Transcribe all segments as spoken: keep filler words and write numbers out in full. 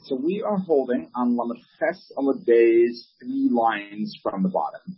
So we are holding on Lamed Ches Amud Bey's three lines from the bottom.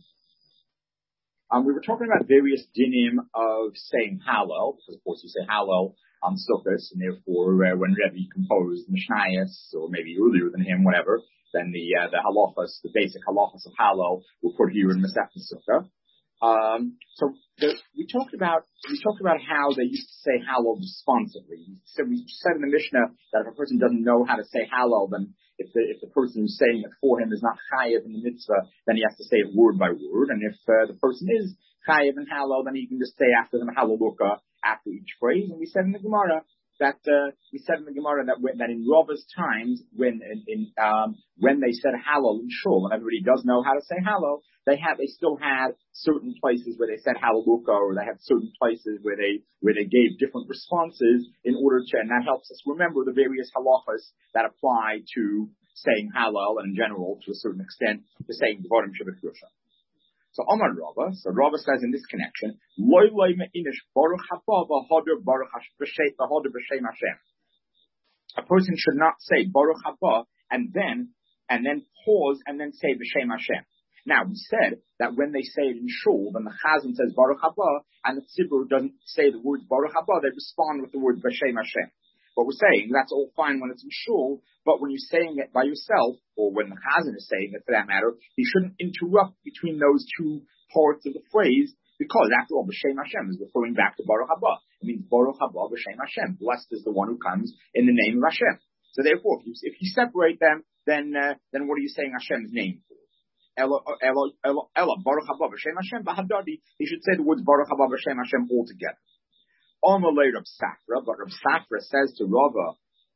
Um, we were talking about various dinim of saying Hallel, because of course you say Hallel on Sukkos, and therefore uh, when Rebbe composed Mishnayos, or maybe earlier than him, whatever, then the uh, the halachas, the basic halachas of Hallel, were put here in Masechet Sukkah. Um, so the, we talked about we talked about how they used to say Hallel responsibly. So we said in the Mishnah that if a person doesn't know how to say Hallel, then if the if the person who's saying it for him is not chayiv in the mitzvah, then he has to say it word by word. And if uh, the person is chayiv in Hallel, then he can just say after them Hallelujah after each phrase. And we said in the Gemara that uh, we said in the Gemara that when, that in Rava's times, when in, in um, when they said Hallel in Shul, and everybody does know how to say Hallel, they had they still had certain places where they said Hallelujah, or they had certain places where they where they gave different responses in order to, and that helps us remember the various halachas that apply to saying Hallel and in general to a certain extent to saying Dvarim Shabbat. So Omar Rava, so Rava says in this connection, Loi Loi Me'inish Baruch Haba V'Hoder Baruch B'Shem Hashem. A person should not say Baruch Haba and then and then pause and then say B'Shem Hashem. Now we said that when they say it in Shul, then the Chazan says Baruch Haba and the Tzibur doesn't say the words Baruch Haba, they respond with the word B'Shem Hashem. But we're saying that's all fine when it's in Shul, but when you're saying it by yourself, or when the Chazan is saying it for that matter, he shouldn't interrupt between those two parts of the phrase, because after all, B'Shem Hashem is referring back to Baruch Haba. It means Baruch Haba B'Shem Hashem. Blessed is the one who comes in the name of Hashem. So therefore, if you, if you separate them, then uh, then what are you saying Hashem's name for? Ella, Ella, Ella, Ella, Baruch Haba B'Shem Hashem, Bahadadi. He should say the words Baruch Haba B'Shem Hashem altogether. Amalei Rav Safra, but Rav Safra says to Rava,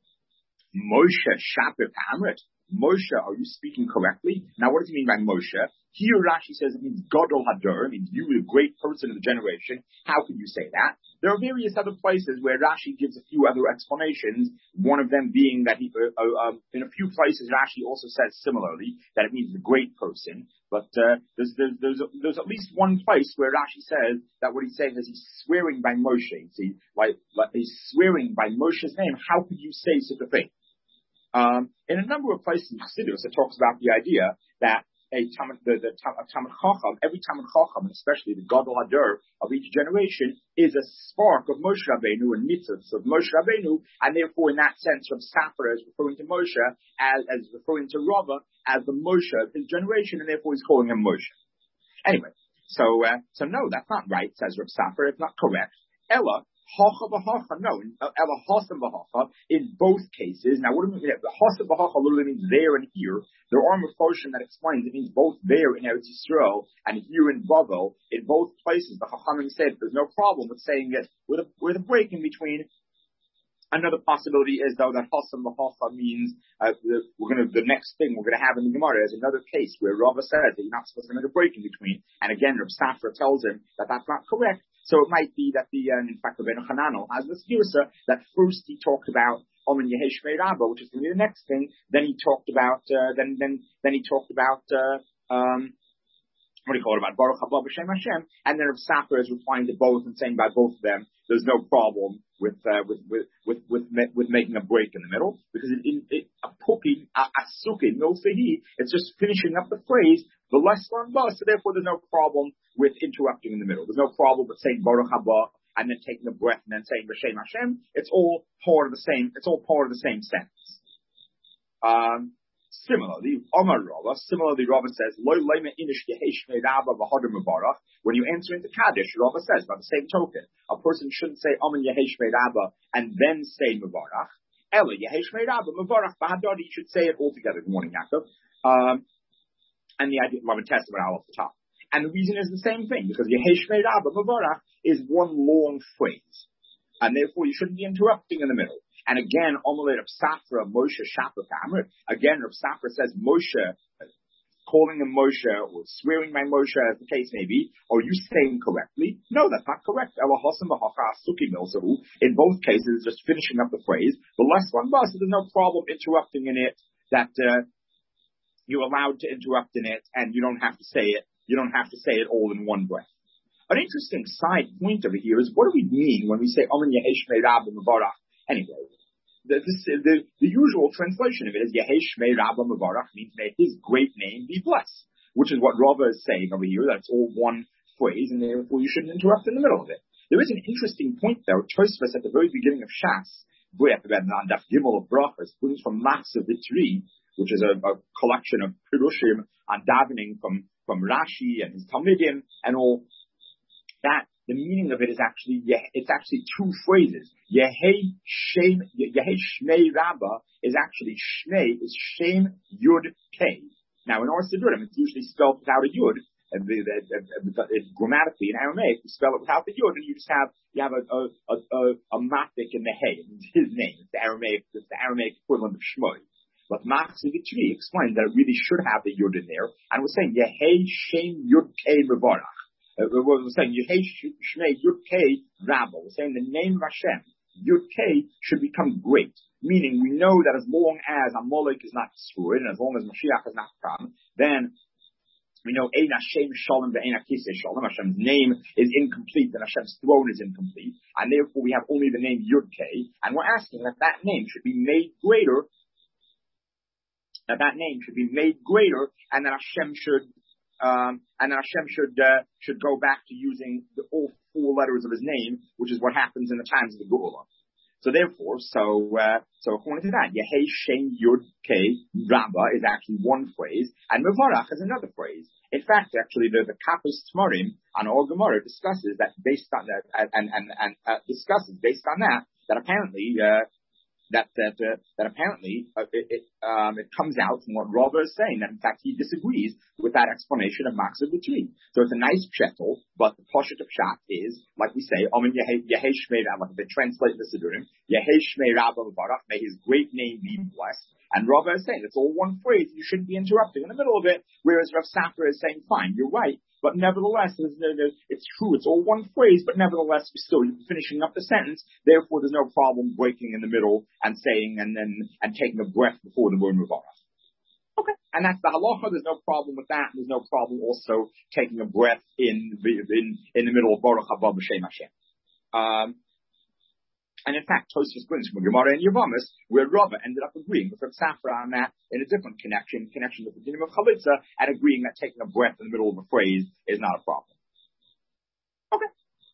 Moshe Shapir Hamrit. Moshe, are you speaking correctly? Now, what does he mean by Moshe? Here, Rashi says it means Gadol Hadar, it means you were a great person of the generation. How could you say that? There are various other places where Rashi gives a few other explanations. One of them being that he, uh, uh, um, in a few places, Rashi also says similarly that it means the great person. But uh, there's there's there's, a, there's at least one place where Rashi says that what he's saying is he's swearing by Moshe. See, like, like he's swearing by Moshe's name. How could you say such a thing? Um, in a number of places in Chassidus, it talks about the idea that a Talmud, the, the a Talmud Chacham, every Talmud Chacham, and especially the Gadol Hadar of each generation, is a spark of Moshe Rabbeinu and mitzvahs of Moshe Rabbeinu, and therefore, in that sense, Rav Safra is referring to Moshe as, as referring to Rava as the Moshe of his generation, and therefore he's calling him Moshe. Anyway, so uh, so no, that's not right, says Rav Safra. It's not correct. Ella. Hacha v'hacha, no, ela hasam v'hacha, in both cases. Now, what do we mean? The hasam v'hacha literally means there and here. There are Mefarshim that explains it means both there in Eretz Yisrael and here in Bavel. In both places, the Chachamim said there's no problem with saying it with a, with a break in between. Another possibility is, though, that hasam v'hacha means uh, the, we're going to the next thing we're going to have in the Gemara is another case where Rava says that you're not supposed to make a break in between. And again, Rav Safra tells him that that's not correct. So it might be that the, uh, in fact, Rabbeinu Hananel has this girsa that first he talked about Omen Yehesh Rabba, which is going to be the next thing. Then he talked about, uh, then, then, then he talked about, uh, um, what do you call it, about Baruch Haba B'Shem Hashem. And then Rav Safra is replying to both and saying by both of them, there's no problem with, uh, with, with, with, with, with making a break in the middle. Because in, in, a puki, a suki, milsehi, it's just finishing up the phrase, the less one bus, so therefore there's no problem with interrupting in the middle. There's no problem with saying Baruch Haba and then taking a breath and then saying B'Shem Hashem. It's all part of the same, it's all part of the same sentence. Um, similarly, Omar Rava, similarly Rava says, Loi Leime Inish Yehesh Me'Rabba V'Hoder Mevarach. When you enter into Kaddish, Rava says, by the same token, a person shouldn't say Omen Yehesh Me'Rabba and then say Mevarach. Ela Yehesh Me'Rabba Mevarach Bahadadi, you should say it all together. Good morning, Yaakov. Um, and the idea of Lamed Ches Amud Aleph off the top. And the reason is the same thing, because Yehesh Me'Rabba Mevarach is one long phrase. And therefore you shouldn't be interrupting in the middle. And again, Omelette of Safra, Moshe Shapir Kamrit. Again, Rav Safra says Moshe, calling him Moshe, or swearing by Moshe, as the case may be. Are you saying correctly? No, that's not correct. In both cases, just finishing up the phrase. The less one bus, there's no problem interrupting in it, that uh, you're allowed to interrupt in it, and you don't have to say it. You don't have to say it all in one breath. An interesting side point over here is, what do we mean when we say Omen Yehesh Me'Rabba Mevarach? Anyway, the, the, the usual translation of it is Yehei Shmei Rabba Mevarach, means may his great name be blessed, which is what Rava is saying over here, that it's all one phrase, and therefore you shouldn't interrupt in the middle of it. There is an interesting point there. Tosfos at the very beginning of Shas, on Daf Gimel of Brachos, brings from Machzor Vitri, which is a, a collection of Pirushim on davening from, from Rashi and his Talmidim and all that. The meaning of it is actually, it's actually two phrases. Yehei Shem, Yehei Shmei Rabba is actually Shmei is Shem Yud Kei. Now in our Siddurim, it's usually spelled without a Yud. And the, the, the, the, the, grammatically in Aramaic, you spell it without the Yud, and you just have you have a a a, a, a matik in the Hey. It's his name. It's the Aramaic. It's the Aramaic equivalent of Shmoi. But Machzor Vitri explained that it really should have the Yud in there, and we're saying Yehei Shem Yud Kei Mevarach. Uh, we're saying Yehei Shmei Yud Kei Rabba. We're saying the name of Hashem Yud Kei should become great. Meaning, we know that as long as Amalek is not destroyed, and as long as Mashiach has not come, then we know Ein Hashem Shalom ve'Ein Kisei Shalom. Hashem's name is incomplete, and Hashem's throne is incomplete, and therefore we have only the name Yud Kei, and we're asking that that name should be made greater, that that name should be made greater, and that Hashem should, um, and that Hashem should uh, should go back to using the, all four letters of His name, which is what happens in the times of the Geula. So therefore, so uh, so according to that, Yehei Shem Yud Kei Rabba is actually one phrase, and Mevarach is another phrase. In fact, actually, the the Kapos Tmarim on Or Gemara discusses that based on that, and and and uh, discusses based on that that apparently uh, that that uh, that apparently uh, it it, um, it comes out from what Rava is saying, that in fact he disagrees with that explanation of Machzor Vitri. So it's a nice pshetel, but the poshet of Pshat is, like we say, Amen Yehei Shmei Rabba. They translate the Siddurim, Yehei Shmei Rabba Mevarach, may his great name be blessed. And Rava is saying it's all one phrase. You shouldn't be interrupting in the middle of it. Whereas Rav Safra is saying, fine, you're right. But nevertheless, it's true. It's all one phrase, but nevertheless, we're still finishing up the sentence. Therefore, there's no problem breaking in the middle and saying and then and taking a breath before the word Mevarach. Okay, and that's the halacha. There's no problem with that. There's no problem also taking a breath in in in the middle of Baruch Haba B'Shem Hashem. Um, and in fact, Tosfos brings from Gemara and Yevamos, where Rava ended up agreeing with Rav Safra on that in a different connection, connection with the dinim of Chalitza, and agreeing that taking a breath in the middle of a phrase is not a problem. Okay.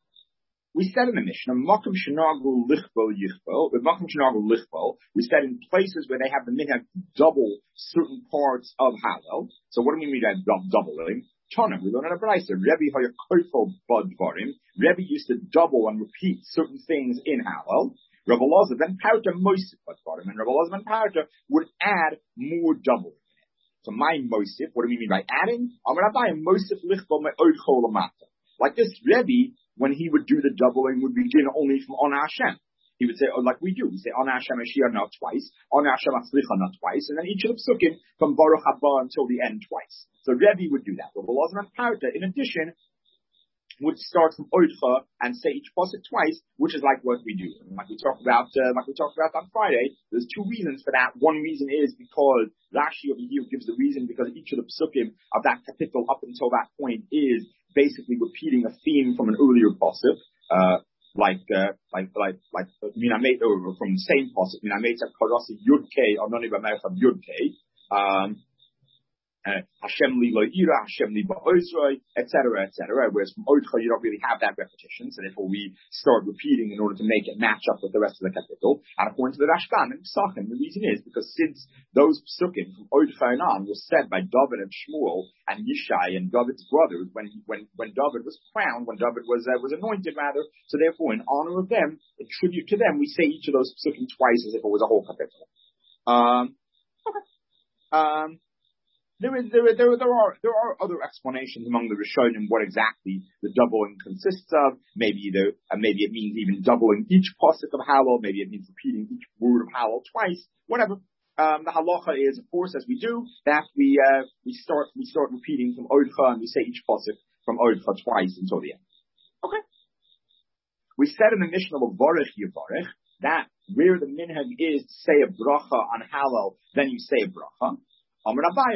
We said in the Mishnah, Makom Shenagu Lichbo Yichbo, with Makom Shenagu Lichbo, we said in places where they have the minhag to double certain parts of Hallel. So what do we mean by doubling? Tana, we learn in a brayso. Rebbe Hayakoifo Badvarim. Rebbe used to double and repeat certain things in Hallel. Rabbi Elazar then Parta Moisif Badvarim, and Rabbi Elazar then Parta would add more doubling in it. So my Moisif, what do we mean by adding? I'm going to buy a Moisif Lichbo my Oidchol Amata. Like this Rebbe, when he would do the doubling, would begin only from On Hashem. He would say, oh, like we do, we say, On Hashem Ashia not twice, On Hashem Atzlicha not twice, and then each of the psukim from Baruch Haba until the end twice. So Rebbe would do that. But Elazar and Parta, in addition, would start from Oidcha and say each pasuk twice, which is like what we do. And like we talked about, uh, like we talked about on Friday, there's two reasons for that. One reason is because Rashi over here gives the reason because each of the psukim of that kapitel up until that point is basically repeating a theme from an earlier pasuk. Uh, Like, uh, like, like, like, Minamate, or from the same pasuk, Minamate Karasi Yud Kei, or Noni B'Mechav Yud Kei, um, uh, Hashem Li Lo Ira, Hashem Li Ba'Ozroi, et cetera, et cetera. Whereas from Oidcha, you don't really have that repetition, so therefore we start repeating in order to make it match up with the rest of the kapitel. And according to the Rashban and Pesachim, the reason is because since those psukim from Oidcha and on were said by David and Shmuel and Yishai and David's brothers when when when David was crowned, when David was uh, was anointed rather, so therefore in honor of them, in tribute to them, we say each of those psukim twice as if it was a whole kapitel. Um, okay. Um. There is there there there are there are other explanations among the Rishonim what exactly the doubling consists of. Maybe the uh, maybe it means even doubling each pasuk of Hallel. Maybe it means repeating each word of Hallel twice. Whatever. Um, the halacha is, of course, as we do that we uh, we start we start repeating from Oidcha and we say each pasuk from Oidcha twice until the end. Okay. We said in the Mishnah of Varech Yivarech that where the minhag is to say a bracha on Hallel, then you say a bracha. Now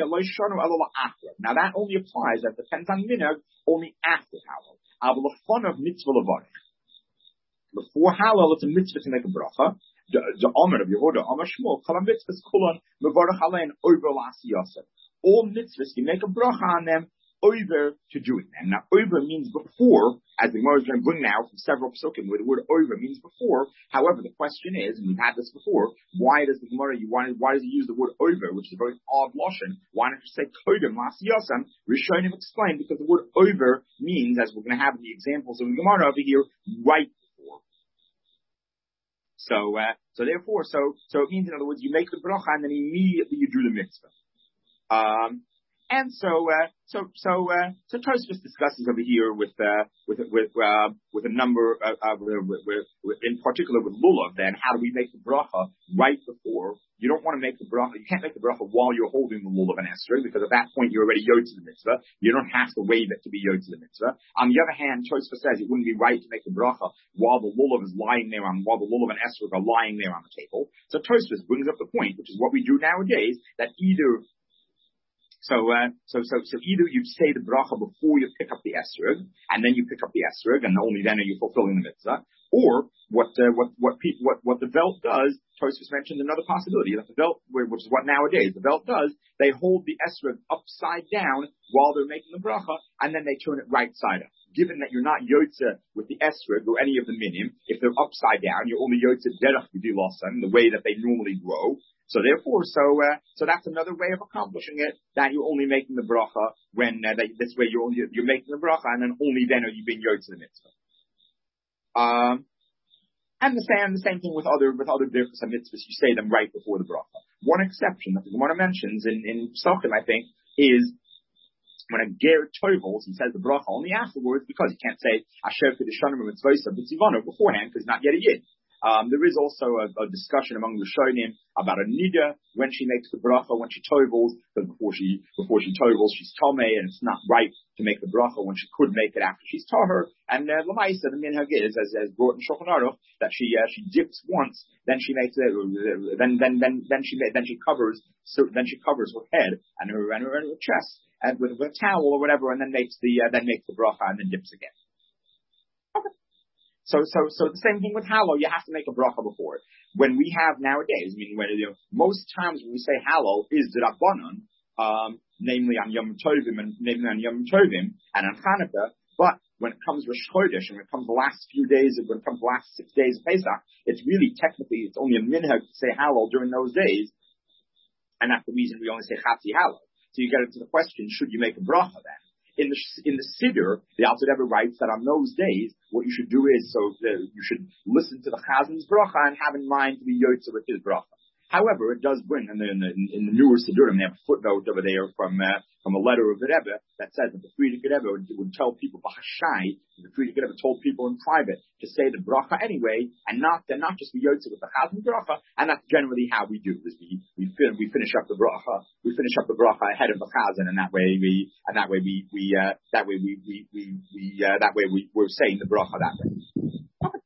that only applies, that depends on minhag, only after Hallel. Before Hallel, it's a mitzvah to make a bracha, The the Amar of Yehuda, Amar Shmuel, Kol mitzvahs kulon mevarach alein over l'asiyasa. All mitzvahs you make a bracha on them over to doing them. Now, over means before, as the Gemara is going to bring now from several psukim, where the word over means before. However, the question is, and we've had this before, why does the Gemara, why, why does he use the word over, which is a very odd lashon? Why don't you say kodem l'asiyasam? Rishonim explained because the word over means, as we're going to have in the examples of the Gemara over here, right before. So, uh, so therefore, so, so it means, in other words, you make the bracha and then immediately you do the mitzvah. Um, And so, uh, so, so, uh, so Tosfos discusses over here with, uh, with, with, uh, with a number, uh, uh with, with, with, in particular with lulav, then how do we make the bracha right before? You don't want to make the bracha, you can't make the bracha while you're holding the lulav and esrog, because at that point you're already yod to the mitzvah. You don't have to wave it to be yod to the mitzvah. On the other hand, Tosfos says it wouldn't be right to make the bracha while the lulav is lying there on, while the lulav and esrog are lying there on the table. So Tosfos brings up the point, which is what we do nowadays, that either So, uh, so, so, so either you say the bracha before you pick up the esrog, and then you pick up the esrog, and only then are you fulfilling the mitzvah. Or what, uh, what, what people, what, what the Velt does, Tosfos mentioned another possibility that the Velt, which is what nowadays the Velt does, they hold the esrog upside down while they're making the bracha, and then they turn it right side up. Given that you're not yotze with the esrog or any of the minim, if they're upside down, you're only yotze derech b'dilasan, the way that they normally grow. So therefore, so uh, so that's another way of accomplishing it. That you're only making the bracha when uh, they, this way you're only, you're making the bracha, and then only then are you being yotze the mitzvah. Um, and the same the same thing with other with other different mitzvahs. You say them right before the bracha. One exception that the Gemara mentions in in Psachim, I think, is when a ger tovels, he says the bracha only afterwards, because he can't say Asher Kedushanim Mitzvos B'Tzivano beforehand, because not yet a yid. Um, there is also a, a discussion among the Rishonim about a nida when she makes the bracha, when she tovels, because before she before she tovels, she's tomei, and it's not right to make the bracha when she could make it after she's taher. And uh, l'maisa, the minhag is, as as brought in Shulchan Aruch, that she uh, she dips once, then she makes it, uh, then then then then she then she covers so then she covers her head and her and her, and her chest and with, with a towel or whatever, and then makes the uh, then makes the bracha and then dips again. Okay. So, so, so the same thing with hallow. You have to make a bracha before it. When we have nowadays, meaning when, you know, most times when we say hallow is the rabbanon, um, namely on Yom Tovim and namely on Yom Tovim and on Hanukkah. But when it comes Rosh Chodesh and when it comes the last few days, when it comes the last six days of Pesach, it's really technically it's only a minhag to say hallow during those days, and that's the reason we only say chatzi hallow. So you get into the question: should you make a bracha then? In the in the Siddur, the Alter Rebbe writes that on those days, what you should do is so the, you should listen to the Chazan's bracha and have in mind to be yotze with his bracha. However, it does bring in the in the, in the newer Siddurim, they have a footnote over there from uh, from a letter of the Rebbe that says that the Frierdiker Rebbe would, would tell people b'hashai, the Frierdiker Rebbe told people in private to say the bracha anyway, and not and not just be yotze with the Chazan's bracha, and that's generally how we do. Is we we we finish up the bracha, we finish up the bracha ahead of the Chazan, and that way we and that way we we uh, that way we we we, we uh, that way we we're saying the bracha that way. Okay.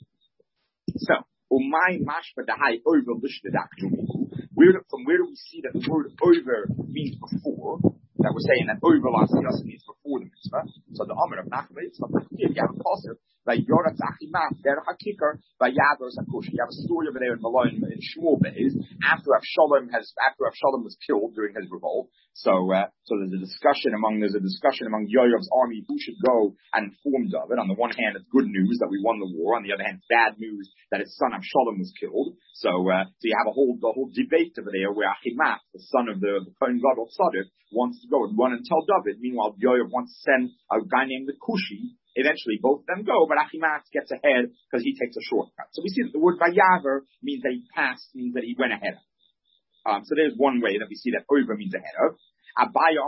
So. Umay mashma dahai over lishdadakjumi. Where from where do we see that the word over means before? That we're saying that over last means before the mitzvah. So the Amar of Nachman, it's not you have a pasuk by Yoratz Achimat Der Hakikar by Yavros Akush. You have a story over there in Malon in Shmuel Beis after Avshalom has after Avshalom was killed during his revolt. So uh, so there's a discussion among there's a discussion among Yoav's army who should go and informed of it. On the one hand, it's good news that we won the war. On the other hand, it's bad news that his son Avshalom was killed. So uh, so you have a whole the whole debate over there where Achimat, the son of the, the Kohen Gadol Tzaddik, wants to go and run and tell David. Meanwhile, Yoav wants to send a guy named the Kushi. Eventually, both of them go, but Achimat gets ahead because he takes a shortcut. So we see that the word Vayaver means that he passed, means that he went ahead of. Um, so there's one way that we see that over means ahead of. Abaya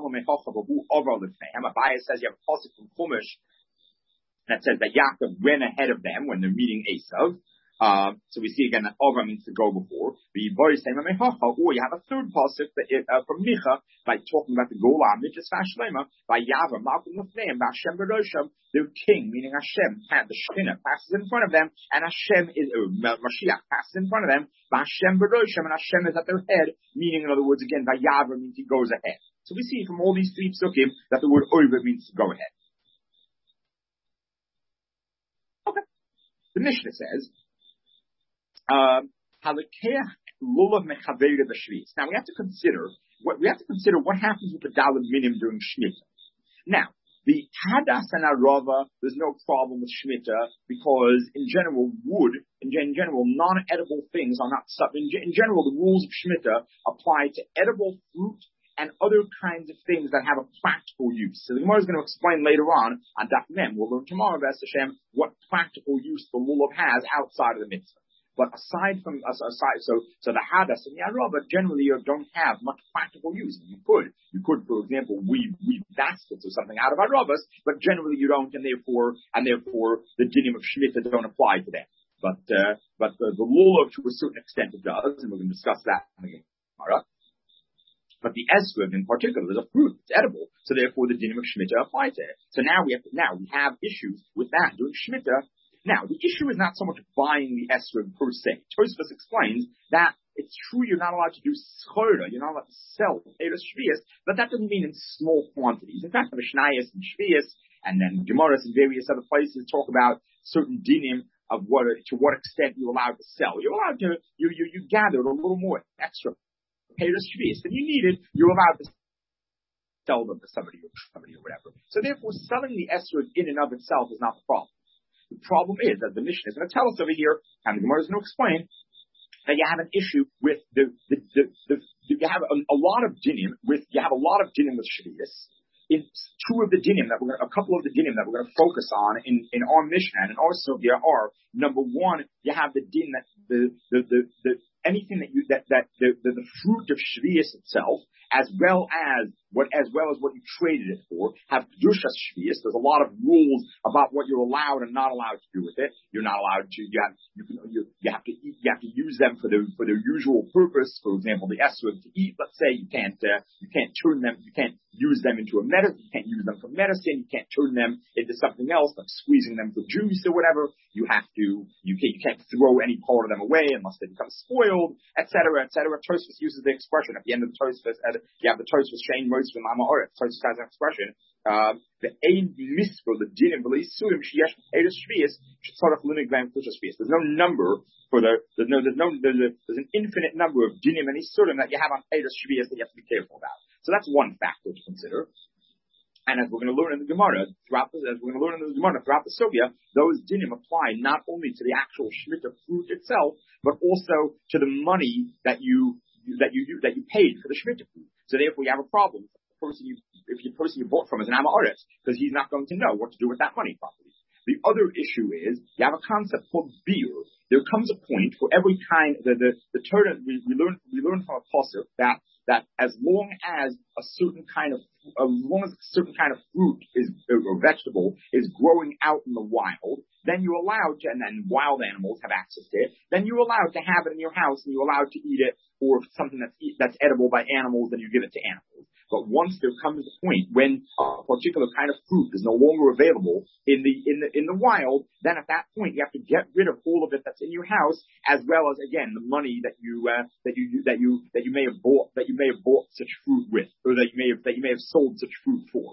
Abaya says you have a pasuk from Chumash that says that Yaakov went ahead of them when they're meeting Esav. Um, so we see again that over means to go before. Or you have a third pasuk uh, from Micha by talking about the Gola Mitzvah Shlema by Yavam Malkum Lefneim by Hashem Berosham. Their king, meaning Hashem, the Shekhinah passes in front of them, and Hashem is uh, Mashiach passes in front of them by Hashem Berosham, and Hashem is at their head. Meaning, in other words, again, by Yavam means he goes ahead. So we see from all these three psukim that the word over means to go ahead. Okay, the Mishnah says. Um, Halakeach lulav mechaveira b'shvius. Now we have to consider what we have to consider what happens with the daled minim during Shemitah. Now, the hadas and arava, there's no problem with Shemitah because in general wood, in, in general non-edible things are not sub. In, in general, the rules of Shemitah apply to edible fruit and other kinds of things that have a practical use. So the Gemara is going to explain later on on Daf Mem. We'll learn tomorrow, B'ez Hashem, what practical use the lulav has outside of the mitzvah. But aside from aside, so so the hadas and the arava generally you don't have much practical use. You could, you could, for example, weave weave baskets or something out of aravas, but generally you don't, and therefore and therefore the dinim of Shemitah don't apply to them. But uh, but the, the lulav to a certain extent it does, and we're going to discuss that in the Gemara. But the esrog in particular is a fruit; it's edible, so therefore the dinim of Shemitah apply to it. So now we have now we have issues with that during Shemitah. Now, the issue is not so much buying the esrog per se. Tosfos explains that it's true you're not allowed to do schora, you're not allowed to sell Eres Shvius, but that doesn't mean in small quantities. In fact, the Mishnayos and Shvius, and then Gemaras and various other places talk about certain dinim of what, to what extent you're allowed to sell. You're allowed to, you, you, you gathered a little more extra Eres Shvius than you needed, you're allowed to sell them to somebody or somebody or whatever. So therefore, selling the esrog in and of itself is not the problem. The problem is that the Mishnah is going to tell us over here, and the Gemara is going to explain, that you have an issue with the, the, the, the, the you have a, a lot of dinim with, you have a lot of dinim with Shvius. In two of the dinim that we're going to, a couple of the dinim that we're going to focus on in, in our Mishnah and in our Sugya are, number one, you have the din that the, the, the, the anything that you, that, that the, the, the fruit of Shvius itself, as well as what, as well as what you traded it for, have kedushas shvius. There's a lot of rules about what you're allowed and not allowed to do with it. You're not allowed to. You have, you can, you, you have to eat, you have to use them for their for their usual purpose. For example, the esrog to eat. Let's say you can't uh, you can't turn them. You can't use them into a medicine. You can't use them for medicine. You can't turn them into something else, like squeezing them for juice or whatever. You have to. You can't. You can't throw any part of them away unless they become spoiled, et cetera, et cetera. Tosfos uses the expression at the end of the Tosfos. You have the Tosfos Shein Moshe from Ama Oretz. Tosfos has an expression. Uh, the ein mispo the dinim v'leisurim sheyesh eres shvius shetzarach l'nigvam kushas shvius. There's no number for the there's no there's no there's, a, there's an infinite number of dinim and isurim that you have on eres shvius that you have to be careful about. So that's one factor to consider. And as we're going to learn in the Gemara throughout the, as we're going to learn in the Gemara throughout the Sugya, those dinim apply not only to the actual Shemitah fruit itself, but also to the money that you that you that you paid for the Shemitah fruit. So therefore, you have a problem. The person you, if the person you bought from is an Amaretz, because he's not going to know what to do with that money properly. The other issue is you have a concept called beer. There comes a point for every kind. The the the Torah we, we learn we learn from a pasuk that that as long as a certain kind of as long as a certain kind of fruit is or vegetable is growing out in the wild, then you're allowed to, and then wild animals have access to it. Then you're allowed to have it in your house, and you're allowed to eat it, or if it's something that's that's edible by animals, then you give it to animals. But once there comes a point when a particular kind of fruit is no longer available in the in the in the wild, then at that point you have to get rid of all of it that's in your house, as well as again the money that you uh, that you that you that you may have bought that you may have bought such fruit with, or that you may have that you may have sold such fruit for.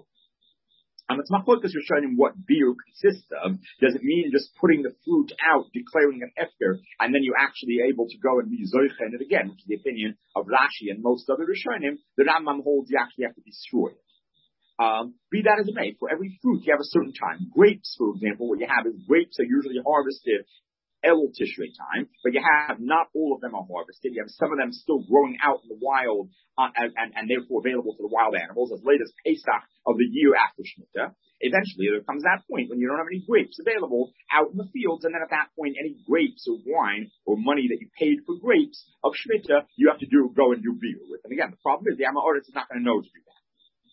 Um, it's machlokas Rishonim what beer consists of. Does it mean just putting the fruit out, declaring an hefker, and then you're actually able to go and be zoicha in it again, which is the opinion of Rashi and most other Rishonim. The Rambam holds you actually have to destroy it. Um, be that as it may, for every fruit you have a certain time. Grapes, for example, what you have is grapes are usually harvested Elul Tishrei time, but you have not all of them are harvested. You have some of them still growing out in the wild, uh, and, and, and therefore available to the wild animals as late as Pesach of the year after Shemitah. Eventually, there comes that point when you don't have any grapes available out in the fields, and then at that point, any grapes or wine or money that you paid for grapes of Shemitah, you have to do go and do beer with. And again, the problem is the Amaretz is not going to know to do that.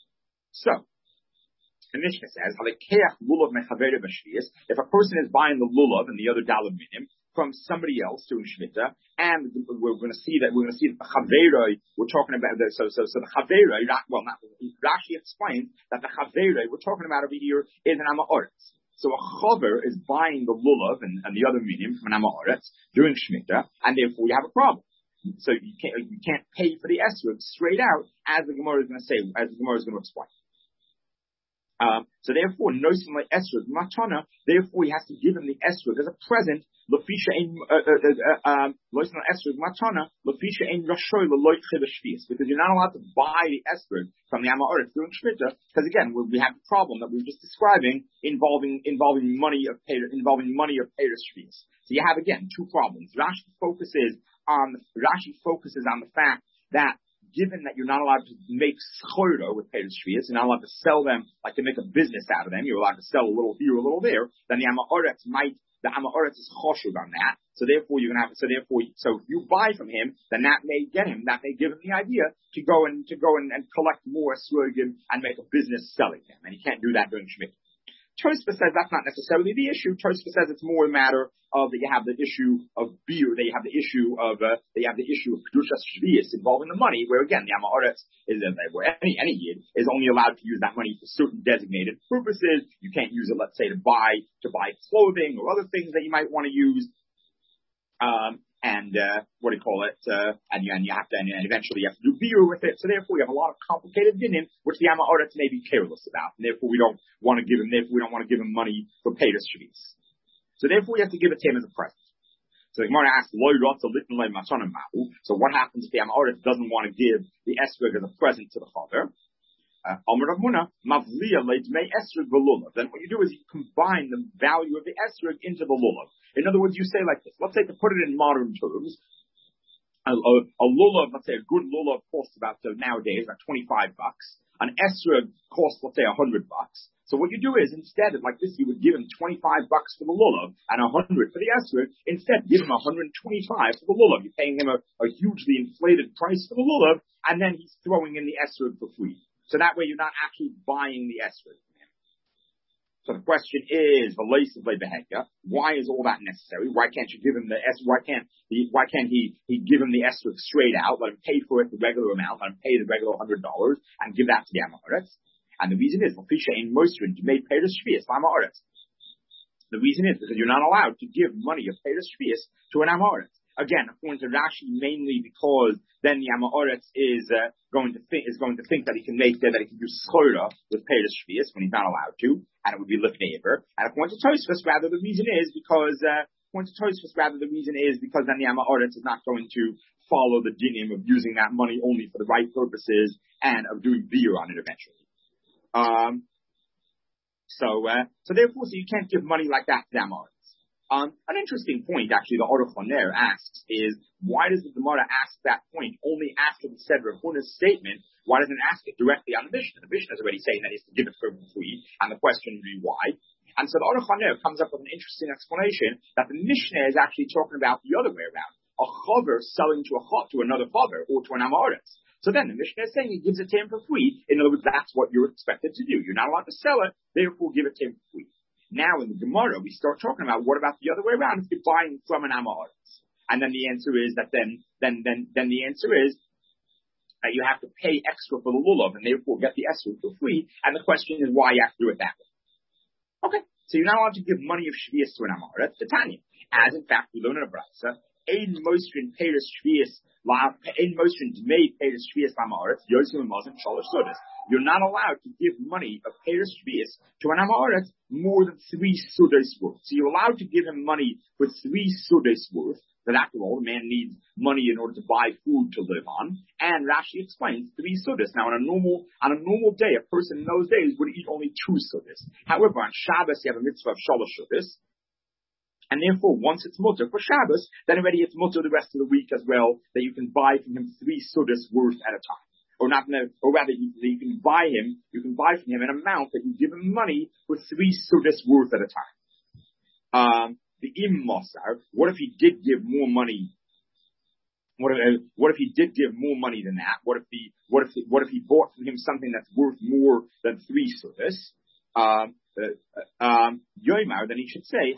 So, the Mishnah says, if a person is buying the lulav and the other daled minim from somebody else doing Shemitah, and we're going to see that we're going to see that the chaveroi we're talking about. The, so, so, so the chaveroi, well, not Rashi explains that the chaveroi we're talking about over here is an Amaretz. So a chaver is buying the lulav and, and the other minim from an Amaretz doing Shemitah, and therefore you have a problem. So you can't you can't pay for the esrog straight out, as the Gemara is going to say, as the Gemara is going to explain. Um, so therefore, nosim like esrog matana. Therefore, he has to give him the esrog as a present. Lefisha ein nosim like esrog matana. Lefisha ein rashoy leloich shvius. Because you're not allowed to buy the esrog from the Amoritz during shmita. Because again, we have the problem that we were just describing involving involving money of pay, involving money of payers shvius. So you have again two problems. Rashi focuses on Rashi focuses on the fact that, given that you're not allowed to make schora with Peiros Shvius, you're not allowed to sell them, like to make a business out of them, you're allowed to sell a little here, a little there, then the Amoritz might, the Amoritz is choshuv on that, so therefore you're gonna have, so therefore, so if you buy from him, then that may get him, that may give him the idea to go and, to go and, and collect more surrogim and make a business selling them, and he can't do that during Shemitah. Tosfos says that's not necessarily the issue. Tosfos says it's more a matter of that you have the issue of beer, that you have the issue of uh, that you have the issue of kedushas shvius involving the money, where again the Amoritz is uh, where any any yid is only allowed to use that money for certain designated purposes. You can't use it, let's say, to buy to buy clothing or other things that you might want to use. Um, and uh, what do you call it? Uh, and, you, and you have to, and, and eventually you have to do beer with it. So therefore, you have a lot of complicated dinim, which the Amoritz may be careless about. And therefore, we don't want to give him. Therefore, we don't want to give him money for Peiros Shvius. So therefore, we have to give it to him as a present. So the Gemara asks, so what happens if the Amoritz doesn't want to give the esrog as a present to the father? Uh, then what you do is you combine the value of the esrog into the lulav. In other words, you say like this. Let's say, to put it in modern terms, a, a, a lulav, let's say a good lulav costs about, so nowadays, about twenty-five bucks. An esrog costs, let's say, a hundred bucks. So what you do is, instead of like this, you would give him twenty-five bucks for the lulav and a hundred for the esrog. Instead, give him one hundred twenty-five for the lulav. You're paying him a, a hugely inflated price for the lulav, and then he's throwing in the esrog for free. So that way you're not actually buying the esrog from him. So the question is, why is all that necessary? Why can't you give him the esrog? Why can't he, why can't he, he give him the esrog straight out, let him pay for it the regular amount, let him pay the regular one hundred dollars, and give that to the Amoritz? And the reason is, the reason is because you're not allowed to give money of Peiros Shvius to an Amoritz. Again, according to Rashi, mainly because then the Amoritz is uh, going to think is going to think that he can make that, that he can do schora with Peiros Shvius when he's not allowed to, and it would be lifneiver. And according to Tosfos, rather the reason is because uh, according to Tosfos, rather the reason is because then the Amoritz is not going to follow the dinim of using that money only for the right purposes and of doing beer on it eventually. Um. So, uh, so therefore, so you can't give money like that to the Amoritz. Um, an interesting point, actually, the Aruch LaNer asks is, why does the Gemara ask that point only after the Seder Huna's statement? Why doesn't it ask it directly on the Mishnah? The Mishnah is already saying that he has to give it for free, and the question would be why. And so the Aruch LaNer comes up with an interesting explanation that the Mishnah is actually talking about the other way around. A chaver selling to a chot, to another chaver, or to an Amoritz. So then the Mishnah is saying he gives it to him for free. In other words, that's what you're expected to do. You're not allowed to sell it, therefore give it to him for free. Now in the Gemara, we start talking about what about the other way around if you're buying from an Amoritz? And then the answer is that then, then, then, then the answer is that you have to pay extra for the lulav and therefore get the esrog for free. And the question is why you have to do it that way. Okay. So you're not allowed to give money of shvius to an Amoritz, to Tanya. As in fact, we learn in a brasa, ein mosrin peiros shvius, ein mosrin dmei peiros shvius Amoritz, yosim amazim shalosh sodas. You're not allowed to give money of peiros shvius to an Amoritz more than three sudas worth. So you're allowed to give him money for three sudas worth. But after all, the man needs money in order to buy food to live on. And Rashi explains three sudas. Now, on a normal on a normal day, a person in those days would eat only two sudas. However, on Shabbos, you have a mitzvah of shalosh sudas. And therefore, once it's mutter for Shabbos, then already it's mutter the rest of the week as well, that you can buy from him three sudas worth at a time. Or not, no, or rather, you, you can buy him, you can buy from him an amount that you give him money for three sudas worth at a time. Um, the im mosar, what if he did give more money? What if, uh, what if he did give more money than that? What if he, what if, he, what if he bought from him something that's worth more than three sudas? Um, Uh, um, Yoimar, then he should say,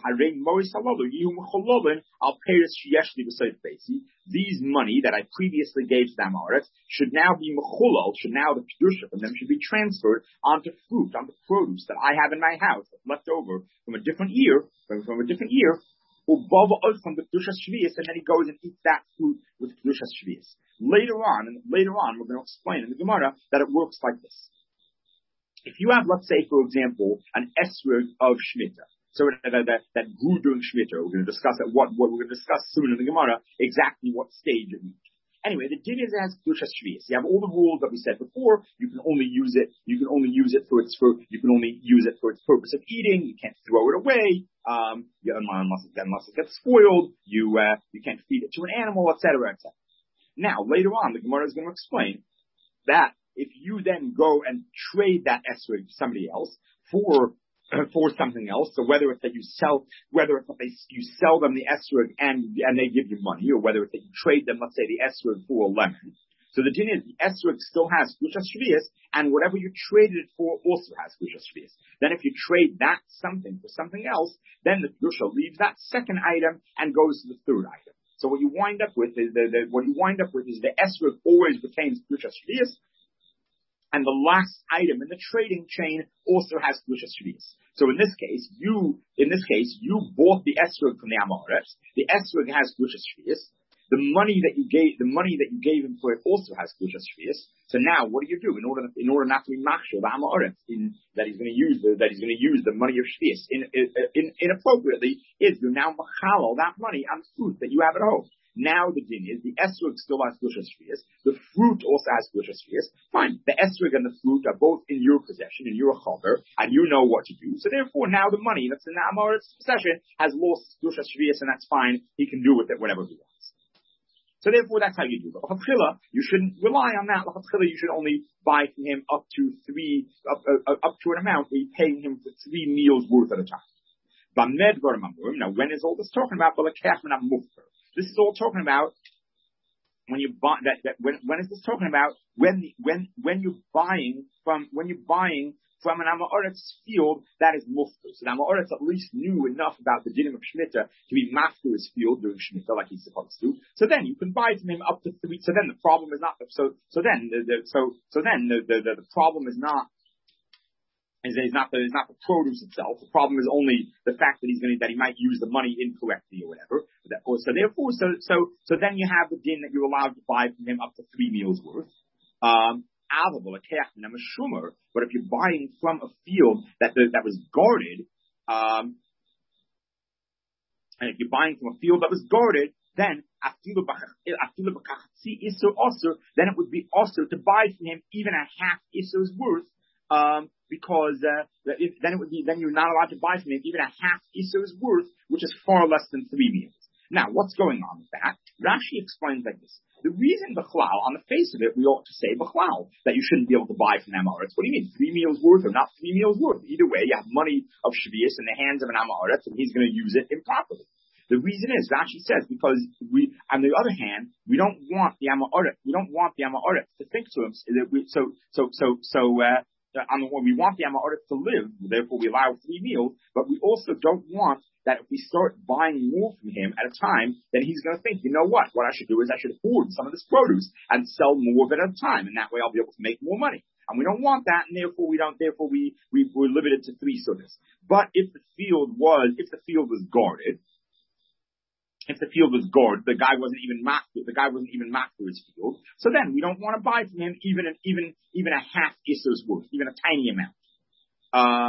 these money that I previously gave to the Amoritz should now be mechulal, should now the kedusha from them should be transferred onto fruit, onto produce that I have in my house that's left over from a different year, from, from a different year, from the kedushas shvius, and then he goes and eats that fruit with kedushas shvius. Later on, and later on, we're going to explain in the Gemara that it works like this. If you have, let's say, for example, an esrog of Shemitah, so that, that, that grew during Shemitah, we're going to discuss at what, what we're going to discuss soon in the Gemara, exactly what stage it reached. Anyway, the din is it has Kedushas Shvius. You have all the rules that we said before. You can only use it, you can only use it for its, for, you can only use it for its purpose of eating. You can't throw it away, um, unless it, unless it gets spoiled. You, uh, you can't feed it to an animal, et cetera, et cetera. Now, later on, the Gemara is going to explain that if you then go and trade that esrog to somebody else for for something else, so whether it's that you sell, whether it's that they, you sell them the esrog and and they give you money, or whether it's that you trade them, let's say, the esrog for a lemon. So the din is the esrog still has Kedushas Shvius, and whatever you traded it for also has Kedushas Shvius. Then if you trade that something for something else, then the kedusha leaves that second item and goes to the third item. So what you wind up with is the, the what you wind up with is the esrog always retains Kedushas Shvius, and the last item in the trading chain also has Kedushas Shvius. So in this case, you, in this case, you bought the esrog from the Amoritz. The esrog has Kedushas Shvius. The money that you gave, the money that you gave him for it also has Kedushas Shvius. So now, what do you do in order, in order not to be machshel the Amoritz in that he's going to use the, that he's going to use the money of Shvius in, in, in, inappropriately? Is you now machalo that money on fruit that you have at home. Now the din is, the esrog still has Kedushas Shvius, the fruit also has Kedushas Shvius. Fine, the esrog and the fruit are both in your possession, in your chaver, and you know what to do. So therefore, now the money that's in the Amorit's possession has lost Kedushas Shvius, and that's fine. He can do with it whatever he wants. So therefore, that's how you do it. L'chatchila, you shouldn't rely on that. L'chatchila, you should only buy from him up to three, up, uh, up to an amount where you're paying him for three meals worth at a time. Now, when is all this talking about? This is all talking about when you buy that, that when, when is this talking about? When, the, when, when you're buying from, when you're buying from an Amoritz field that is mufter. So the Amoritz at least knew enough about the dinim of Shemitah to be mafter his field during Shemitah like he's supposed to. So then you can buy from him up to three. So then the problem is not, so, so then the, the so, so then the, the, the, the problem is not, is not the, is not the produce itself. The problem is only the fact that he's going to, that he might use the money incorrectly or whatever. So therefore, so, so, so then you have the din that you're allowed to buy from him up to three meals worth. Um, but if you're buying from a field that, that was guarded, um, and if you're buying from a field that was guarded, then then it would be also to buy from him even a half isur's worth. Um, because uh, if, then it would be then you're not allowed to buy from him even a half isur's worth, which is far less than three meals. Now, what's going on with that? Rashi explains like this: the reason b'chlal, on the face of it, we ought to say b'chlal that you shouldn't be able to buy from an Amoritz. What do you mean, three meals worth or not three meals worth? Either way, you have money of Shvius in the hands of an Amoritz, and he's going to use it improperly. The reason is, Rashi says, because we, on the other hand, we don't want the Amoritz, we don't want the Amoritz to think to him that we, so, so, so, so, uh, on the one, we want the Amoritz to live, therefore we allow three meals, but we also don't want that if we start buying more from him at a time, then he's going to think, you know what, what I should do is I should hoard some of this produce and sell more of it at a time, and that way I'll be able to make more money. And we don't want that, and therefore we don't, therefore we, we, we're limited to three suddahs. But if the field was, if the field was guarded, if the field was guarded, the guy wasn't even master, the guy wasn't even master his field, so then we don't want to buy from him even an, even, even a half isur's worth, even a tiny amount. Um,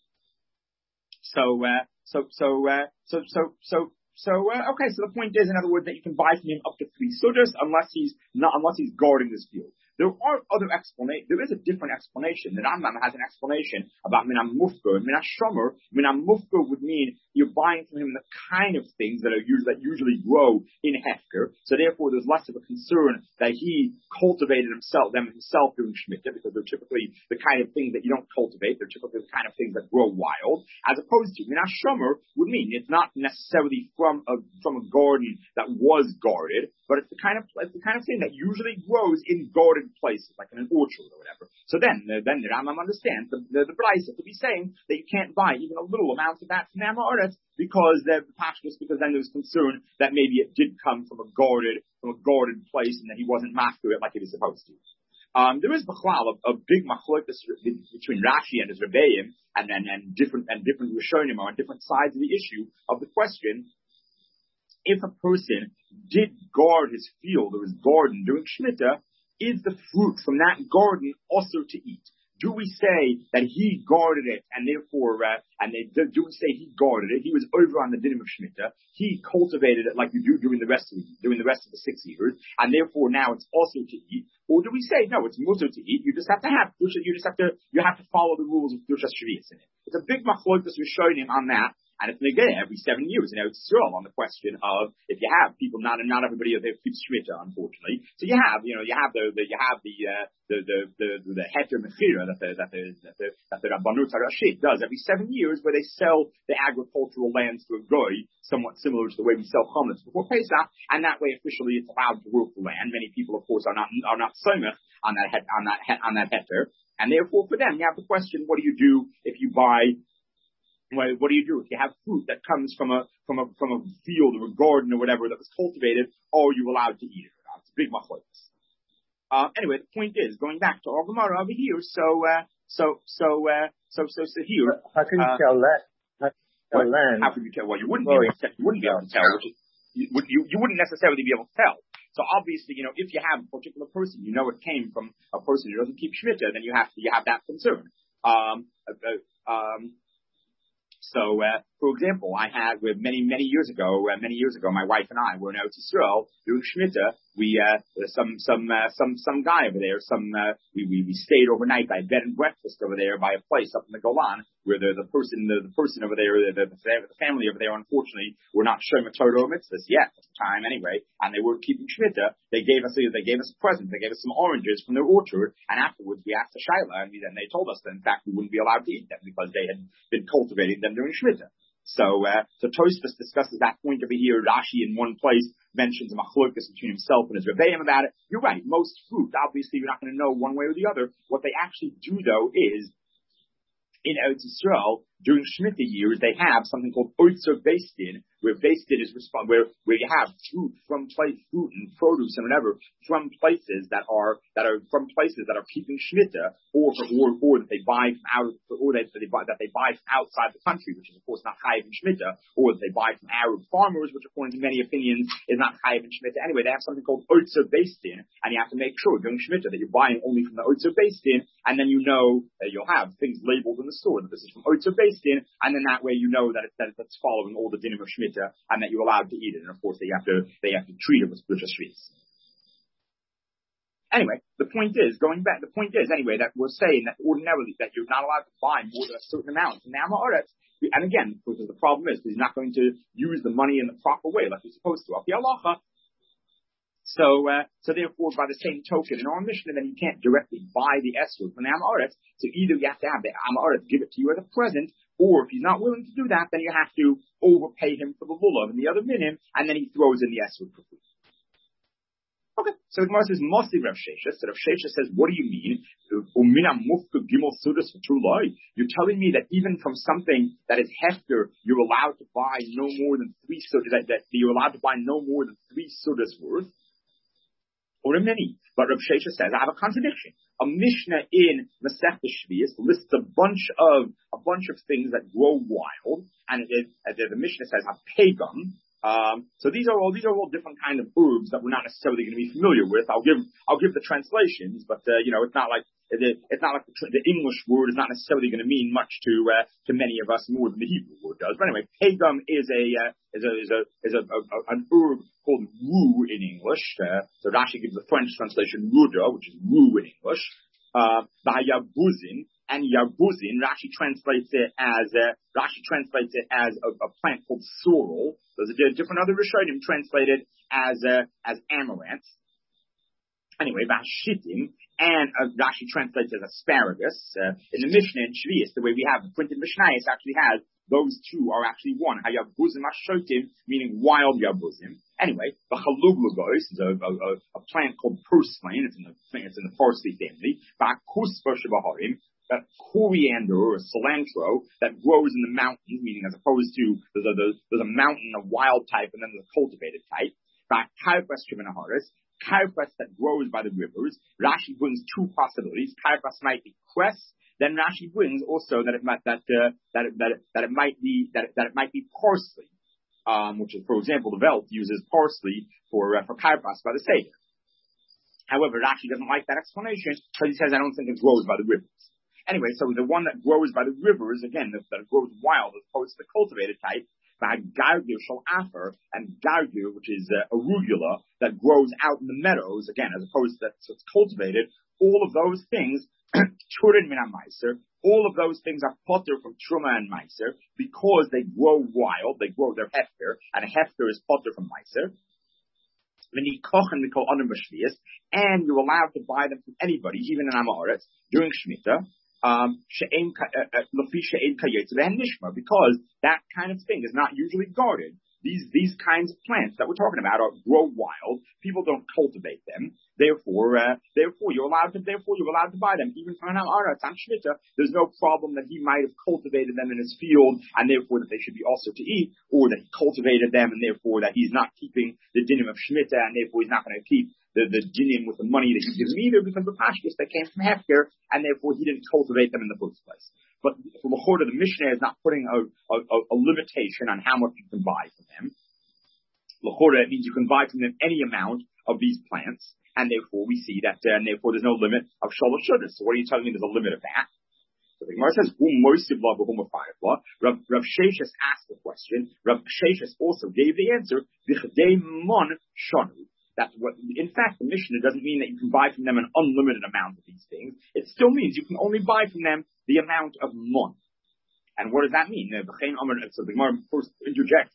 so, uh, so, so, uh, so, so, so, so, uh, okay, so the point is, in other words, that you can buy from him up to three suddahs unless he's not, unless he's guarding this field. There are other explanations. There is a different explanation. The Rambam has an explanation about minam mufker. Minam shomer. Minam mufker would mean you're buying from him the kind of things that are used, that usually grow in hefker. So therefore, there's less of a concern that he cultivated himself, them himself during Shemitah, because they're typically the kind of things that you don't cultivate. They're typically the kind of things that grow wild. As opposed to minam shomer would mean it's not necessarily from a from a garden that was guarded, but it's the kind of it's the kind of thing that usually grows in guarded places, like in an orchard or whatever. So then, uh, then the Rambam understands the the, the Brisa to be saying that you can't buy even a little amount of that from Amoritz because the pashtus, because then there's concern that maybe it did come from a guarded from a guarded place and that he wasn't master it like he was supposed to. Um, there is b'chlal a, a big machlokes between Rashi and his Rebbeim and and and different and different Rishonim on different sides of the issue of the question. If a person did guard his field or his garden during Shemitah, is the fruit from that garden also to eat? do we say that he guarded it and therefore, uh, and they, do, do we say he guarded it? He was over on the dinim of Shemitah. He cultivated it like you do during the rest of the, during the rest of the six years, and therefore now it's also to eat. Or do we say no, it's mutter to eat? You just have to have, you just have to, you have to follow the rules of Kedushas Shvius in it. It's a big machlokas we're showing him on that. And it's negay every seven years. You know, it's still on the question of if you have people, not not everybody keeps Shemitah, unfortunately. So you have, you know, you have the, the you have the uh, the the the the heter mechira that the that the that the that the Rabbanut Harashit does every seven years, where they sell the agricultural lands to a goy, somewhat similar to the way we sell chametz before Pesach, and that way officially it's allowed to work the land. Many people, of course, are not are not somech on that het, on that het, on that heter, and therefore for them you have the question: what do you do if you buy? What do you do if you have fruit that comes from a from a from a field or a garden or whatever that was cultivated? Are you allowed to eat it or not? It's a big machlokes. Uh, anyway, the point is going back to our Gemara over here. So uh, so so uh, so so so here. How can you uh, tell that? How, tell well, land? How can you tell? Well, you wouldn't be able to tell, you wouldn't be able to tell. Which is, you, you you wouldn't necessarily be able to tell. So obviously, you know, if you have a particular person, you know it came from a person who doesn't keep Shemitah, then you have to you have that concern. Um, uh, um. So, uh, for example, I had with many, many years ago, uh, many years ago, my wife and I were in Eretz Yisrael doing Shemitah. We, uh, some, some, uh, some, some guy over there, some, uh, we, we, we stayed overnight by bed and breakfast over there by a place up in the Golan where the, the person, the, the person over there, the, the, the family over there, unfortunately, were not showing a Torah mitzvahs yet at the time anyway, and they were keeping Shemitah. They gave us, they gave us a present. They gave us some oranges from their orchard, and afterwards we asked the Shaila, and then they told us that in fact we wouldn't be allowed to eat them because they had been cultivating them during Shemitah. So, uh, so Tosfos discusses that point over here. Rashi in one place mentions a machlokas between himself and his Rebbeim about it. You're right. Most fruit, obviously, you're not going to know one way or the other. What they actually do, though, is in Eretz Yisrael, during Shemitah years, they have something called Oitzer Beistin, where Beistin is respond, where, where you have fruit from place, fruit and produce and whatever from places that are, that are from places that are keeping Shemitah, or, or, or that they buy from out, or that they buy, that they buy from outside the country, which is of course not Chayiv in Shemitah, or that they buy from Arab farmers, which according to many opinions is not Chayiv in Shemitah. Anyway, they have something called Oitzer Beistin, and you have to make sure during Shemitah that you're buying only from the Oitzer Beistin, and then you know that you'll have things labeled in the store that this is from Oitzer Beistin, and then that way you know that, it, that it's following all the dinim of Shemitah, and that you're allowed to eat it. And of course, they have to they have to treat it with spiritual shvius. Anyway, the point is, going back, the point is anyway that we're saying that ordinarily that you're not allowed to buy more than a certain amount. And now, and again, because the problem is he's not going to use the money in the proper way like he's supposed to. So, uh, so therefore, by the same token, in our Mishnah, then you can't directly buy the esrog from the Amaretz. So either you have to have the Amaretz give it to you as a present, or if he's not willing to do that, then you have to overpay him for the lulav and the other minim, and then he throws in the esrog for free. Okay, so the Gemara says, mostly Rav Sheshes. So Rav Sheshes says, what do you mean? You're telling me that even from something that is hefter, you're allowed to buy no more than three sudas, that, that you're allowed to buy no more than three sudas worth? Or a many. But Rav Sheshes says, I have a contradiction. A Mishnah in Masechta Shvius lists a bunch of, a bunch of things that grow wild, and it is, as the Mishnah says, a pagum. Um, so these are all, these are all different kind of herbs that we're not necessarily going to be familiar with. I'll give, I'll give the translations, but, uh, you know, it's not like, it's not like the, the English word is not necessarily going to mean much to, uh, to many of us more than the Hebrew word does. But anyway, pagum is a, uh, is a, is a, is a, a, a an herb called rue in English. Uh, so Rashi gives the French translation ruda, which is rue in English. Uh, Yabuzin, and Yabuzin, Rashi translates it as, uh, Rashi translates it as a, a plant called sorrel. There's a different other Rishonim translated as, uh, as amaranth. Anyway, Vashitim, and uh, Rashi translates as asparagus. Uh, in the Mishnah in Shvius, the way we have the printed Mishnayos actually has, those two are actually one. Hayabuzim Ashotim, meaning wild Yabuzim. Anyway, the Chaluglugois is a, a, a plant called purslane. It's in the, it's in the parsley family. Ba'kuspa Shabaharim, that coriander or cilantro that grows in the mountains, meaning as opposed to, there's a, there's a mountain, a wild type, and then there's a cultivated type. Ba'kaipas Shivanaharis, Kaipas that grows by the rivers. Rashi brings two possibilities. Kaipas might be cress. Then Rashi brings also that it might that uh, that it, that it, that it might be that it, that it might be parsley, um, which is, for example, the Welt uses parsley for uh, for kaipas by the Seder. However, Rashi doesn't like that explanation because he says I don't think it grows by the rivers. Anyway, so the one that grows by the rivers, again, that, that grows wild as opposed to the cultivated type, gargir shall afer, and gargir, which is uh, arugula, that grows out in the meadows, again, as opposed to that, so it's cultivated, all of those things, turin min meiser, all of those things are potter from truma and meiser, because they grow wild, they grow their hefker, and a hefker is potter from meiser. And you're allowed to buy them from anybody, even in Amoritz, during Shemitah, um, because that kind of thing is not usually guarded. These these kinds of plants that we're talking about are grow wild. People don't cultivate them. Therefore, uh, therefore you're allowed to. Therefore, you're allowed to buy them even from an Amoritz on Shemitah. There's no problem that he might have cultivated them in his field, and therefore that they should be also to eat, or that he cultivated them, and therefore that he's not keeping the dinim of Shemitah, and therefore he's not going to keep the, the dinim with the money that he gives him either, because the pashkis that came from Hefker, and therefore he didn't cultivate them in the first place. But for L'chorah, the Mishnah is not putting a, a, a limitation on how much you can buy from them. L'chorah, it means you can buy from them any amount of these plants, and therefore we see that, uh, and therefore there's no limit of shalosh shudas. So what are you telling me there's a limit of that? So the Gemara says, Rav, Rav Sheshes asked the question. Rav Sheshes also gave the answer. That what, in fact, the Mishnah doesn't mean that you can buy from them an unlimited amount of these things. It still means you can only buy from them the amount of mon. And what does that mean? So the Gemara first interjects.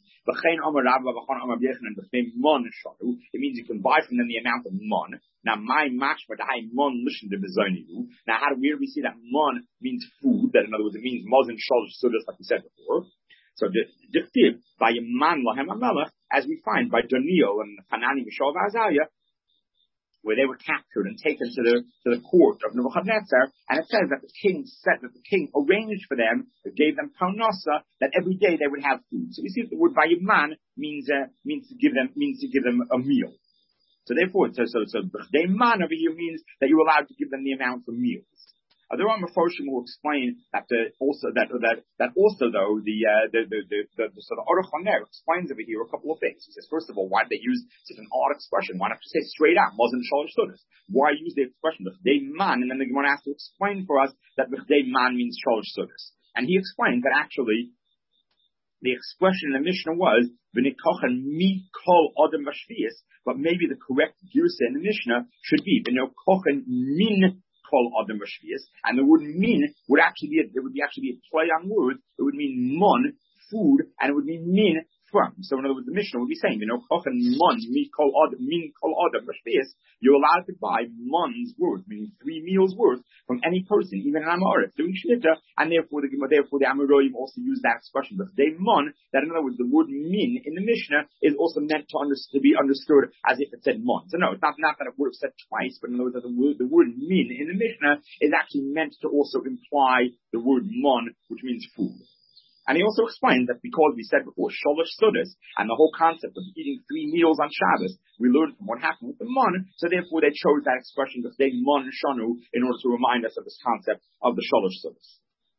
It means you can buy from them the amount of mon. Now, my mashma dahai mon listen to bezoniu. Now, how do we, we see that mon means food? That in other words, it means moz and shalosh sudas, like we said before. So, dictiv by man lahem amelech, as we find by Daniel and Hanani Mishael Azariah, where they were captured and taken to the to the court of Nebuchadnezzar, and it says that the king said that the king arranged for them, gave them parnasa, that every day they would have food. So we see that the word vayiman means uh, means to give them means to give them a meal. So therefore, so so so man over here means that you're allowed to give them the amount for meals. Uh, there are Mefarshim who explain that the, also that that that also though the uh, the, the the the the sort of Aruch HaNer explains over here a couple of things. He says, first of all, why did they use such an odd expression? Why not just say straight out Muslim Shalosh Sudas? Why use the expression B'chdei Man, and then the Gemara has to explain for us that B'chdei Man means Shalosh Sudas? And he explained that actually the expression in the Mishnah was V'nikochan mi kol adam v'shvius, but maybe the correct girsa in the Mishnah should be V'nikochan min kol adam v'shvius, and the word min would actually be a, it would be actually be a play on words. It would mean mon, food, and it would mean min, from. So in other words, the Mishnah would be saying, you know, kochen mon mi kol adam min kol adam v'shvius. You're allowed to buy mon's worth, meaning three meals worth, from any person, even an Amoritz, doing Shemitah, and therefore the therefore the Amorim also use that expression. But they mon, that in other words, the word min in the Mishnah is also meant to, under, to be understood as if it said mon. So no, it's not, not that it would have said twice, but in other words, that the word, the word min in the Mishnah is actually meant to also imply the word mon, which means food. And he also explained that because we said before, sholosh sudas, and the whole concept of eating three meals on Shabbos, we learned from what happened with the mon, so therefore they chose that expression, the day mon shanu, in order to remind us of this concept of the sholosh sudas.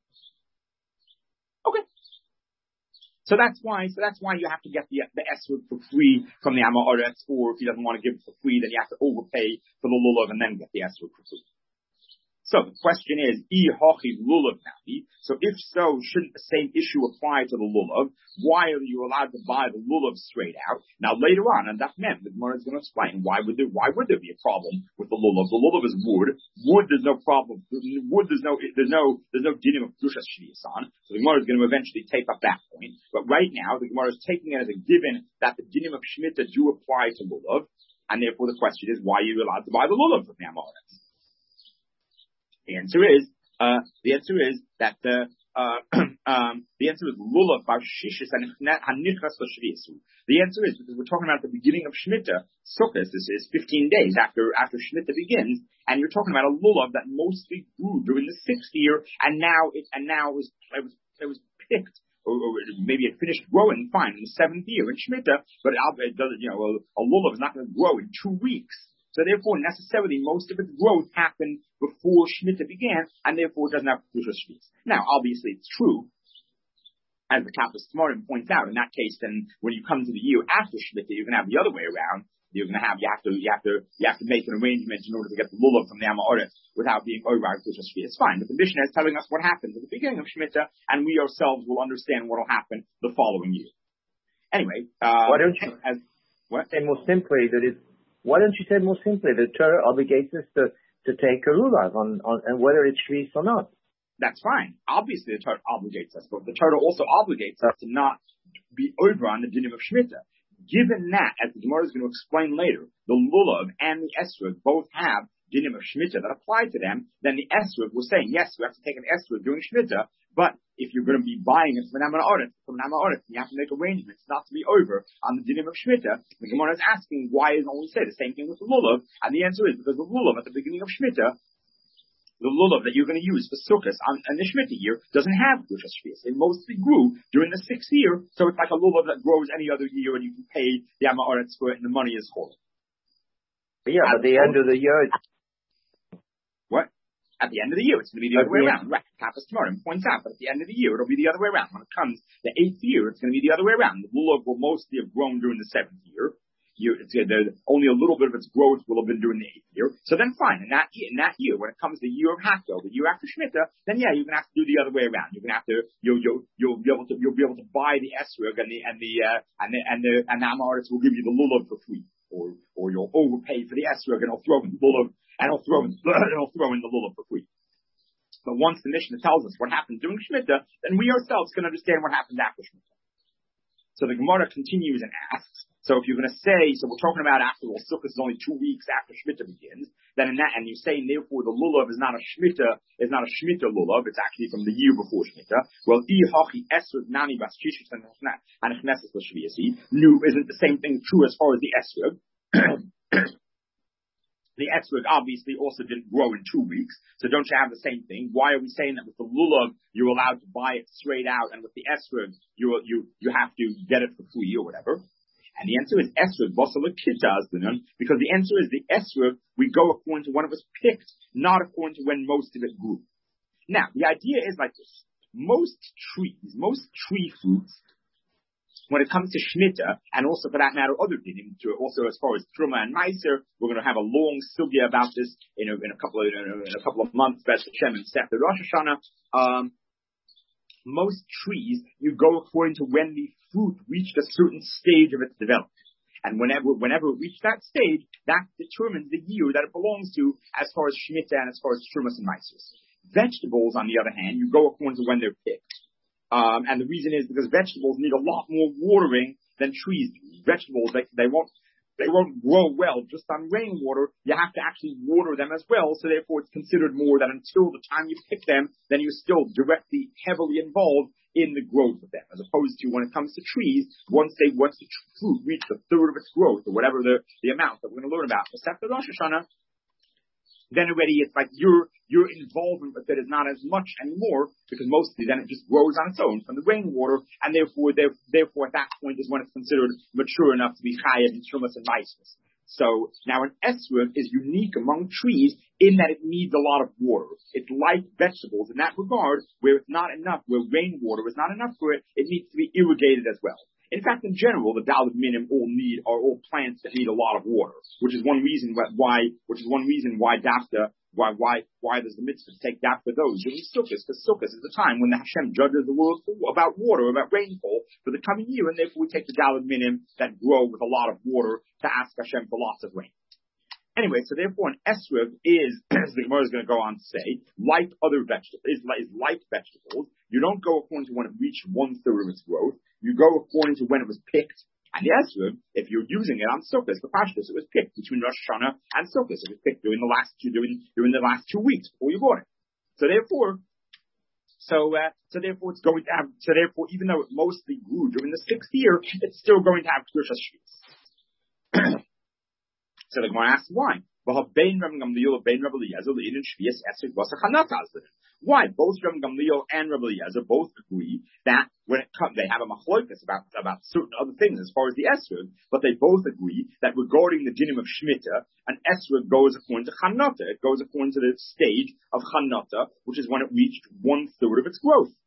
Okay. So that's why, so that's why you have to get the, the esrog for free from the Amoritz, or if he doesn't want to give it for free, then you have to overpay for the lulav and then get the esrog for free. So the question is, I hachi lulav nahi. So if so, shouldn't the same issue apply to the lulav? Why are you allowed to buy the lulav straight out? Now later on, and that meant the Gemara is going to explain why would there why would there be a problem with the lulav? The lulav is wood. Wood, there's no problem. Wood, there's no there's no there's no dinim of kedushas shvius on. So the Gemara is going to eventually take up that point. But right now, the Gemara is taking it as a given that the dinim of Shemitah do apply to lulav, and therefore the question is, why are you allowed to buy the lulav from the Amoritz? The answer is, uh, the answer is that the, uh, um, the answer is lulav bar shishis and hanichas l'shviyasu. The answer is because we're talking about the beginning of Shemitah. Sukkot, this is fifteen days after after Shemitah begins, and you're talking about a lulav that mostly grew during the sixth year, and now it and now it was it was it was picked. Or, or maybe it finished growing fine in the seventh year in Shemitah, but it, it doesn't. You know, a, a lulav is not going to grow in two weeks. So therefore, necessarily, most of its growth happened before Shemitah began, and therefore it doesn't have Kedushas Shvius. Now, obviously, it's true, as the Kappas Tamarim points out. In that case, then, when you come to the year after Shemitah, you can have the other way around. you're going to have, you have to, you have to, you have to make an arrangement in order to get the lulav from the Amorit without being over Kedusha Shvi. It's fine. But the Mishnah is telling us what happens at the beginning of Shemitah, and we ourselves will understand what will happen the following year. Anyway, uh, why don't you as, what? say more simply that it, why don't you say more simply that Torah obligates us to, to take a lulav on, on, and whether it's Shvis or not? That's fine. Obviously the Torah obligates us, but the Torah also obligates us to not be over on the dinim of Shemitah. Given that, as the Gemara is going to explain later, the lulav and the esrog both have dinim of Shemitah that apply to them, then the esrog was saying, yes, we have to take an esrog during Shemitah, but if you're going to be buying it from an Amorit, from an Amorit, you have to make arrangements not to be over on the dinim of Shemitah. The Gemara is asking, why isn't we say the same thing with the lulav? And the answer is because the lulav at the beginning of Shemitah, the lulav that you're going to use for Sukkot on, on the Shemitah year doesn't have Kedusha Shvius. It mostly grew during the sixth year, so it's like a lulav that grows any other year, and you can pay the Amoritz for it, and the money is whole. Yeah, at the end of the year, what? At the end of the year, it's going to be the other way around. Right. Tapas tomorrow points out, but at the end of the year, it'll be the other way around. When it comes the eighth year, it's going to be the other way around. The lulav will mostly have grown during the seventh year. You, it's, uh, only a little bit of its growth will have been during the eighth year. So then fine. In that, in that year, when it comes to the year of Hakhel, the year after Shemitah, then yeah, you're going to have to do the other way around. You're going to have to, you'll, you'll, you'll be able to, you'll be able to buy the esrog and the, and the, uh, and the, and the, and the Amoritz will give you the lulav for free. Or, or you'll overpay for the esrog and he'll throw in the lulav, and he'll throw in, he'll throw in the lulav for free. But once the Mishnah tells us what happened during Shemitah, then we ourselves can understand what happened after Shemitah. So the Gemara continues and asks, so if you're going to say, so we're talking about after, well, Sukkot is only two weeks after Shemitah begins, then in that, and you're saying therefore the lulav is not a Shemitah, is not a Shemitah lulav, it's actually from the year before Shemitah. Well, I hachi esrog nani bas shishis and chnesses l'shviyasi, new isn't the same thing true as far as the esrog. The esrog obviously also didn't grow in two weeks, so don't you have the same thing? Why are we saying that with the lulav you're allowed to buy it straight out, and with the esrog you you you have to get it for free or whatever? And the answer is esrog basala kitaz, because the answer is the esrog we go according to when it was picked, not according to when most of it grew. Now the idea is like this: most trees, most tree fruits, when it comes to Shemitah, and also for that matter, other dinim, also as far as Truma and Meiser, we're going to have a long sugya about this in a, in a couple of in a, in a couple of months. Best Hashem and Sefter Rosh Hashanah. Um, most trees, you go according to when the fruit reached a certain stage of its development, and whenever whenever it reached that stage, that determines the year that it belongs to as far as Shemitah and as far as Trumas and Meisers. Vegetables, on the other hand, you go according to when they're picked. Um, and the reason is because vegetables need a lot more watering than trees do. Vegetables, they, they won't, they won't grow well just on rainwater. You have to actually water them as well. So therefore it's considered more that until the time you pick them, then you're still directly, heavily involved in the growth of them. As opposed to when it comes to trees, once they, once the fruit reaches a third of its growth, or whatever the, the amount that we're going to learn about for Sefter Rosh Hashanah, then already it's like your your involvement with it is not as much anymore, because mostly then it just grows on its own from the rainwater, and therefore there, therefore at that point is when it's considered mature enough to be chayav in trumas and meisus. So now an esrog is unique among trees in that it needs a lot of water. It's like vegetables in that regard, where it's not enough, where rainwater is not enough for it, it needs to be irrigated as well. In fact, in general, the Daled Minim all need are all plants that need a lot of water, which is one reason why, which is one reason why Dafta, why why why there's the mitzvah to take Dafta those during Sukkot, because Sukkot is the time when the Hashem judges the world for, about water, about rainfall for the coming year, and therefore we take the Daled Minim that grow with a lot of water to ask Hashem for lots of rain. Anyway, so therefore an esrog is, as the Gemara is going to go on to say, like other vegetables, is, is like vegetables. You don't go according to when it reached one third of its growth. You go according to when it was picked. And the esrog, if you're using it on Sukkot, the Pashtus, it was picked between Rosh Hashanah and Sukkot. It was picked during the last two, during, during the last two weeks before you bought it. So therefore, so, uh, so therefore it's going to have, so therefore even though it mostly grew during the sixth year, it's still going to have Kedusha Shvius. So the Gemara asks why. Why? Both Rabbi Gamliel and Rabbi Eliezer both agree that when it comes, they have a machlokas about, about certain other things as far as the esrog, but they both agree that regarding the dinim of Shemitah, an esrog goes according to Chanata. It goes according to the stage of Chanata, which is when it reached one third of its growth.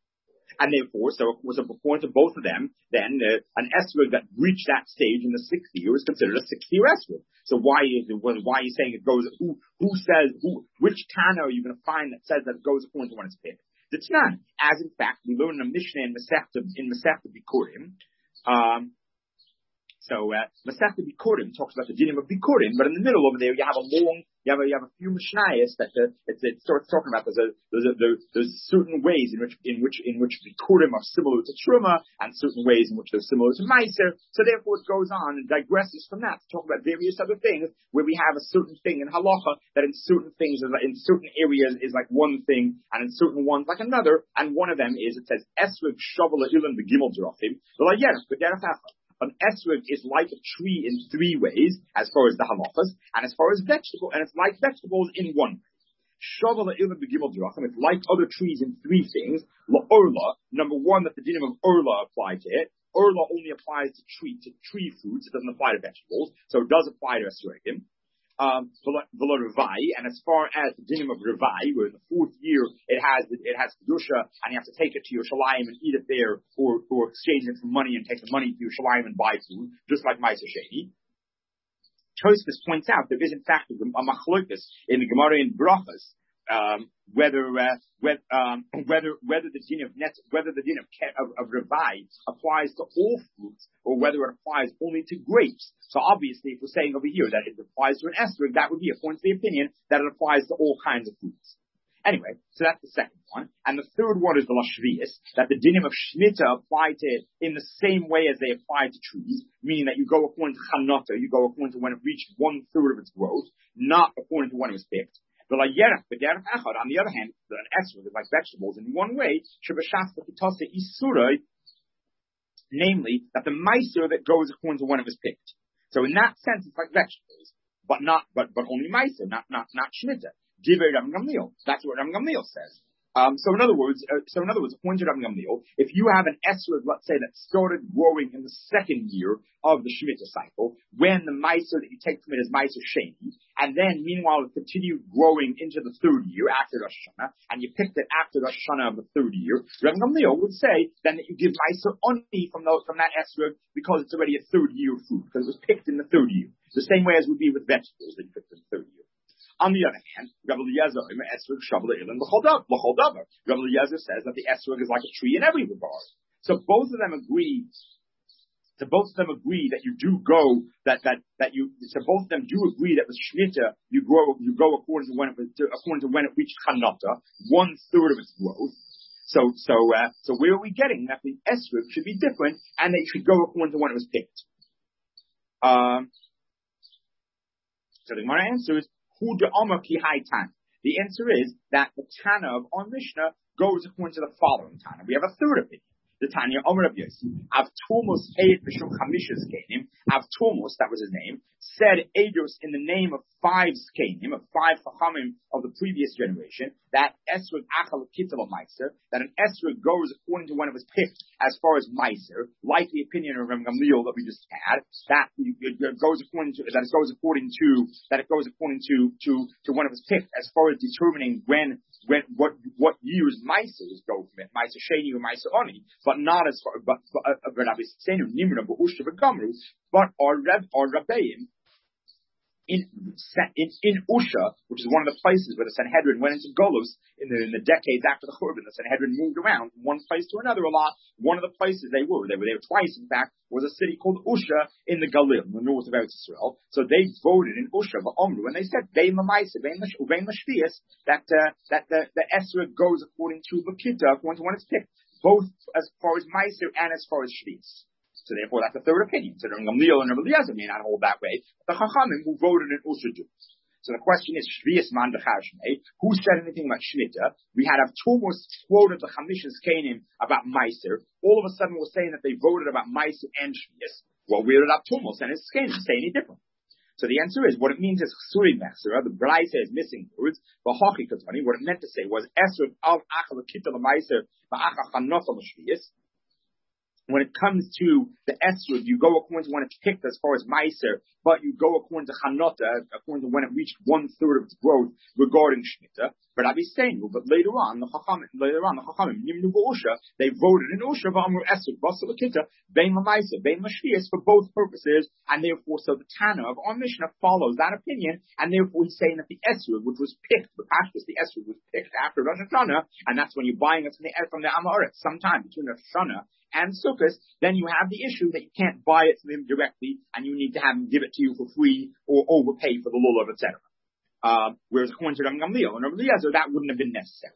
And therefore, so, so according to both of them, then uh, an esrog that reached that stage in the sixth year is considered a sixth year esrog. So why is it, why are you saying it goes, who, who says, who, which Tana are you going to find that says that it goes according to when it's picked? The Tanan, as in fact, we learn in a Mishnah in Masechta, in Masechta Bikurim, um, So, uh, Masechta Bikurim talks about the dinim of Bikurim, but in the middle over there you have a long, you have a, you have a few Mishnayos that uh, it, it starts talking about. There's a, there's a, there, there's certain ways in which, in which, in which Bikurim are similar to Truma, and certain ways in which they're similar to Meiser. So therefore it goes on and digresses from that to talk about various other things where we have a certain thing in Halacha that in certain things, is like, in certain areas is like one thing, and in certain ones like another, and one of them is, it says, Esrig Shavala Ilan Begimel Drachim, an esrog is like a tree in three ways, as far as the halachas, and as far as vegetable, and it's like vegetables in one. Shavala ilan begimel drachim, it's like other trees in three things. La orla, number one, that the dinim of orla apply to it. Orla only applies to tree, to tree fruits, it doesn't apply to vegetables, so it does apply to esrogim. Um, v'lo revai, and as far as the dinim of revai, where in the fourth year it has it has kedusha, and you have to take it to Yerushalayim and eat it there, or or exchange it for money and take the money to Yerushalayim and buy food, just like Ma'aser Sheni. Tosfos points out there is in fact a machlokas in the Gemara in Brachas, um, whether uh, whether, um, whether whether the din of net, whether the din of, of, of revai applies to all fruits or whether it applies only to grapes. So obviously, if we're saying over here that it applies to an esrog, that would be according to the opinion that it applies to all kinds of fruits. Anyway, so that's the second one. And the third one is the lashvius, that the dinim of shmita apply to it in the same way as they apply to trees, meaning that you go according to chanata, you go according to when it reached one third of its growth, not according to when it was picked. But on the other hand, an esrog is like vegetables in one way, namely, that the meiser that goes according to when it was picked. So in that sense, it's like vegetables, but not, but, but only meiser, not, not, not shmita. Divrei Rabban Gamliel. That's what Rabban Gamliel says. Um, so in other words, uh, so in other words, according to Rabban Gamliel, if you have an esrog, let's say, that started growing in the second year of the Shemitah cycle, when the meiser that you take from it is meiser sheni, and then meanwhile it continued growing into the third year after Rosh Hashanah, and you picked it after Rosh Hashanah of the third year, Rabban Gamliel would say then that you give meiser only from those, from that esrog because it's already a third year food, because it was picked in the third year. The same way as would be with vegetables that you picked in the third year. On the other hand, Rabbi Eliezer, esrog shavla ilan l'chol davar. Rabbi Eliezer says that the esrog is like a tree in every regard. So both of them agree. So both of them agree that you do go that that that you. So both of them do agree that with shmita you grow you go according to when it to, according to when it reached chanata, one third of its growth. So so uh, so where are we getting that the esrog should be different and that it should go according to when it was picked? Um. So the Gemara answers. The answer is that the Tana of our Mishnah goes according to the following Tana. We have a third opinion. The Tanya Omer Rabbi Yossi, Avtomos Heid B'Shum Chamishas Kenim, Avtomos, that was his name, said Eidos in the name of five Skenim, of five Chachamim of the previous generation, that Esrog Achal Kittel Meiser, that an Esrog goes according to when it was picked as far as Meiser, like the opinion of Rabban Gamliel that we just had, that it goes according to, that it goes according to, that it goes according to, to, to when it was picked as far as determining when, when, what, what years Meisers go from it, Meiser Sheni or Meiser Oni, but not as far, but, but, uh, but, but our Reb, our Rabbeim, In, in, in Usha, which is one of the places where the Sanhedrin went into Golos in the, in the decades after the Churban, the Sanhedrin moved around from one place to another a lot. One of the places they were, they were there twice, in fact, was a city called Usha in the Galil, in the north of Eretz Israel. So they voted in Usha, V'omru, and they said, Vein Lamaisa, Vein Lashvias, that, uh, that the, the Esra goes according to Lakita, according to when it's picked, both as far as Meiser and as far as Shvias. So therefore, that's the third opinion. So Gamliel and Rabbi Eliezer may not hold that way. The Chachamim who voted in Usha do. So the question is, Shvias man b'chashmei, who said anything about Shmita? We had Avtomos quoted the Chamishas Kenim about Meiser. All of a sudden we're saying that they voted about Meiser and Shvias. Well, where did Avtomos and his Kenim say any different? So the answer is, what it means is Chsuri Mechsera, the Braise is missing words, V'hochi Katani, what it meant to say was, Esrog av achal kittel Meiser, v'achal chanofal Shvias. when it comes to the esrog, you go according to when it's picked as far as meiser, but you go according to chanota, according to when it reached one third of its growth regarding shmita. But I'll be saying, but later on, the chacham, later on, the chachamim nimnu b'usha, they voted in usha v'amru esrog basel kita bein l'meiser bein l'shvius for both purposes, and therefore, so the Tana of our Mishnah follows that opinion, and therefore he's saying that the esrog, which was picked, the pashtus, the esrog was picked after Rosh Hashanah, and that's when you're buying it from the from the Amoritz, sometime between Rosh Hashanah and Sukkot, then you have the issue that you can't buy it from him directly, and you need to have him give it to you for free or overpay for the lulav, et cetera. Um, whereas according to Rabbi Gamliel and Rabbi Eliezer, that wouldn't have been necessary.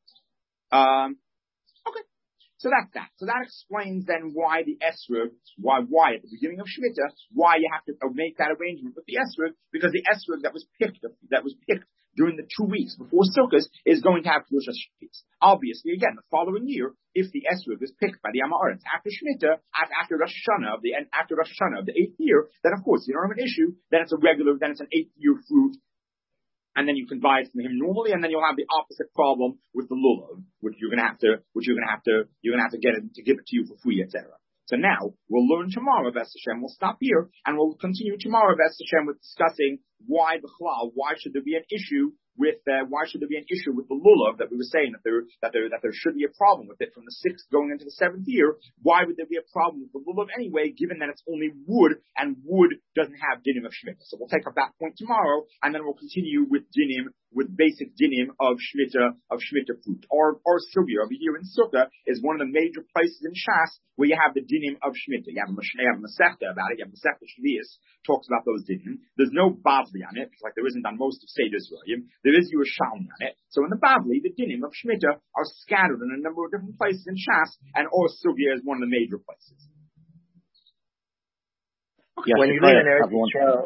Um, okay, so that's that. So that explains then why the esrog, why why at the beginning of Shemitah, why you have to make that arrangement with the esrog, because the esrog that was picked, that was picked during the two weeks before Sukkot is going to have Kedusha Shvius. Obviously, again, the following year, if the esrog is picked by the Amoritz after Shemitah, after Rosh Hashanah of the after Rosh Hashanah of the eighth year, then of course you don't have an issue. Then it's a regular, then it's an eighth year fruit, and then you can buy it from him normally, and then you'll have the opposite problem with the lulav, which you're going to have to, which you're going to have to, you're going to have to get it to give it to you for free, et cetera. So now, we'll learn tomorrow, Ves Hashem. We'll stop here, and we'll continue tomorrow, Ves Hashem, with discussing why the chalal, why should there be an issue with, uh, why should there be an issue with the lulav that we were saying that there, that there, that there should be a problem with it from the sixth going into the seventh year. Why would there be a problem with the lulav anyway, given that it's only wood, and wood doesn't have dinim of Shemitah? So we'll take up that point tomorrow, and then we'll continue with dinim, with basic dinim of Shemitah, of Shemitah fruit. Our, our sugya over here in Sukkah is one of the major places in Shas where you have the dinim of Shemitah. You have a Mishnah, you have a Masechta about it, you have Masechta Shvius, talks about those dinim. There's no Bavli on it, like there isn't on most of Seder Yisrael. There is Yerushalmi on it. So in the Bavli, the dinim of Shemitah are scattered in a number of different places in Shas, and our sugya is one of the major places. Okay. When you live in Eretz Yisrael,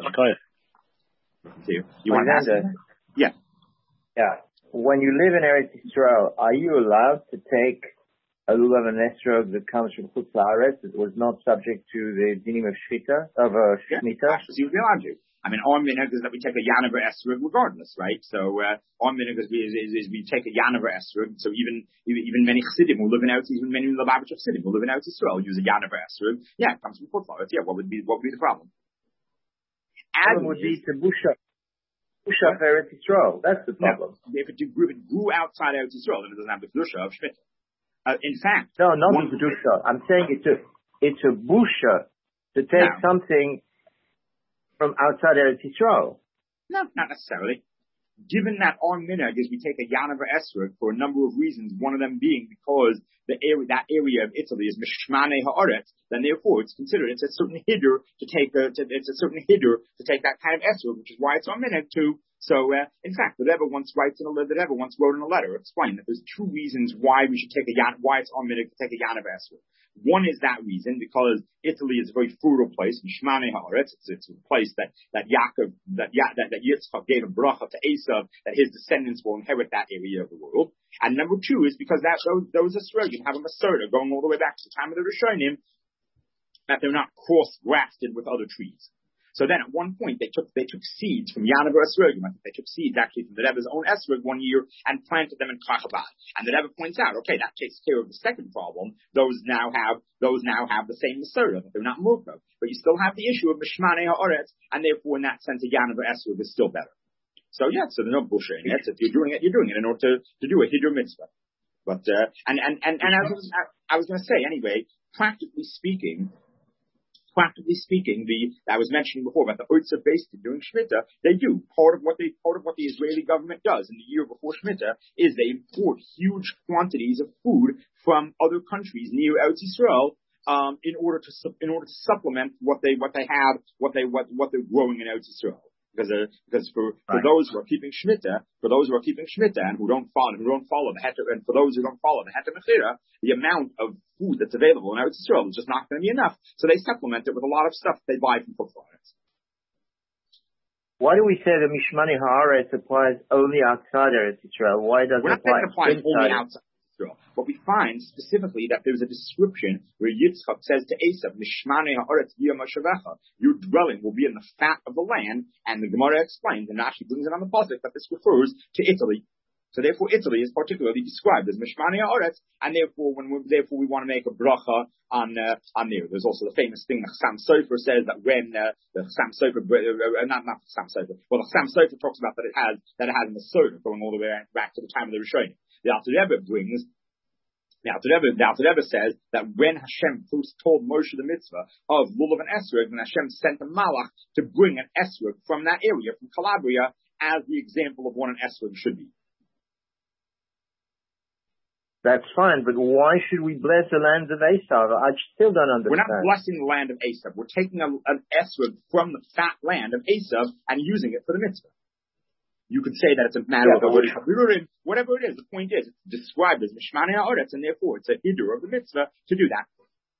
you want to ask? Yeah. Yeah. When you live in Eretz Yisrael, are you allowed to take a lulav and esrog that comes from Chutz La'aretz that was not subject to the dinim of Shvita, of uh, Shemitah? Yeah, actually, you'd be allowed to. I mean, our minhag is that we take a Yanavar esrog regardless, right? So, uh, our minhag is, is, is, is we take a Yanavar esrog. So even, even, even many Chassidim who live in Eretz, even many Lubavitch Chassidim who live in Eretz Yisrael use a Yanavar esrog. Yeah, it comes from Chutz La'aretz. Yeah, what would be, what would be the problem? As would be to busha. Busha for Eretz Yisrael. That's the problem. No, if it grew, if it grew outside Eretz Yisrael, then it doesn't have the Kedusha of Shemitah. Uh, in fact, no, not the Kedusha. I'm saying it's a, it's a busha to take no. something from outside Eretz Yisrael. No, not necessarily. Given that our minhag is we take a Yanavar esrog for a number of reasons, one of them being because the area, that area of Italy is Mishmane Haaretz, then therefore it's considered, it's a certain hiddur to take a, to, it's a certain hiddur to take that kind of esrog, which is why it's our minhag too. So, uh, in fact, the Rebbe once writes in a letter, the Rebbe once wrote in a letter explaining that there's two reasons why we should take a Yan, why it's our minhag to take a Yanavar esrog. One is that reason, because Italy is a very fertile place, Mishmane Haaretz. It's, it's a place that, that Yaakov, that, Ya, that, that Yitzchak gave a bracha to Esav, that his descendants will inherit that area of the world. And number two is because that, those, those Esrogim have a Maserta going all the way back to the time of the Rishonim, that they're not cross-grafted with other trees. So then at one point they took, they took seeds from Yanavar Esrogim. I think they took seeds actually from the Rebbe's own Esrog one year and planted them in Kachabad. And the Rebbe points out, okay, that takes care of the second problem. Those now have, those now have the same Maserta, but they're not Murkav. But you still have the issue of Mishmane Haaretz, and therefore in that sense a Yanavar Esrog is still better. So yeah, so there's no busha in it. If you're doing it, you're doing it in order to, to do a hiddur mitzvah. But, uh, and, and, and, and I was, I was gonna say anyway, practically speaking, Practically speaking, the I was mentioning before about the Oitzer based during Shemitah, they do part of what they part of what the Israeli government does in the year before Shemitah is they import huge quantities of food from other countries near Eretz Yisrael um, in order to in order to supplement what they what they have what they what what they're growing in Eretz Yisrael. Because, uh, because for, for right. those who are keeping Shemitah, for those who are keeping Shemitah and who don't follow, who don't follow the Heter, and for those who don't follow the Heter Mechira, the amount of food that's available in Eretz Yisrael is just not going to be enough. So they supplement it with a lot of stuff they buy from Chutz La'aretz. Why do we say the Mishmane Haaretz applies only outside Eretz Yisrael? Why does We're it apply inside? Only outside Yisrael. But we find specifically that there's a description where Yitzchak says to Esav, Mishmane Haaretz Yiyam your dwelling will be in the fat of the land, and the Gemara explains, and Rashi brings it on the pasuk that this refers to Italy. So therefore, Italy is particularly described as Mishmani Haaretz, and therefore, when we, therefore we want to make a bracha on uh, on there. There's also the famous thing that Chassam Sofer says that when uh, the Chassam Sofer, uh, not not Chassam Sofer, well, the Chassam Sofer talks about that it has that it has in the Sofer going all the way back to the time of the Rishonim. The Alter Rebbe brings. The Alter Rebbe, the Alter Rebbe says that when Hashem first told Moshe the mitzvah of lulav and esrog, then Hashem sent a malach to bring an esrog from that area, from Calabria, as the example of what an esrog should be. That's fine, but why should we bless the lands of Esav? I still don't understand. We're not blessing the land of Esav. We're taking a, an esrog from the fat land of Esav and using it for the mitzvah. You could say that it's a matter yeah, of whatever it is. The point is, it's described as Mishmani Haaretz, and therefore it's a hidur of the mitzvah to do that.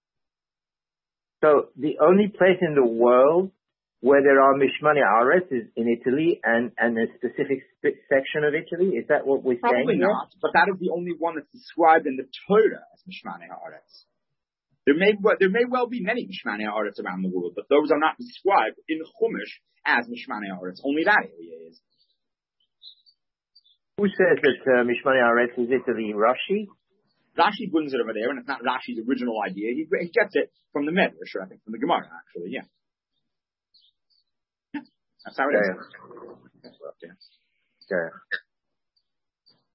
So the only place in the world where there are Mishmani Haaretz is in Italy and, and a specific section of Italy? Is that what we're Probably saying? Probably not, but that is the only one that's described in the Torah as Mishmani Haaretz. There may, there may well be many Mishmani Haaretz around the world, but those are not described in Chumash as Mishmani Haaretz. Only that area is. Who says that uh, Mishmani Haaretz is Italy? Rashi? Rashi brings it over there, and it's not Rashi's original idea. He, he gets it from the Medrash, or I think from the Gemara, actually, yeah. That's how it yeah. is. Yeah. Yeah.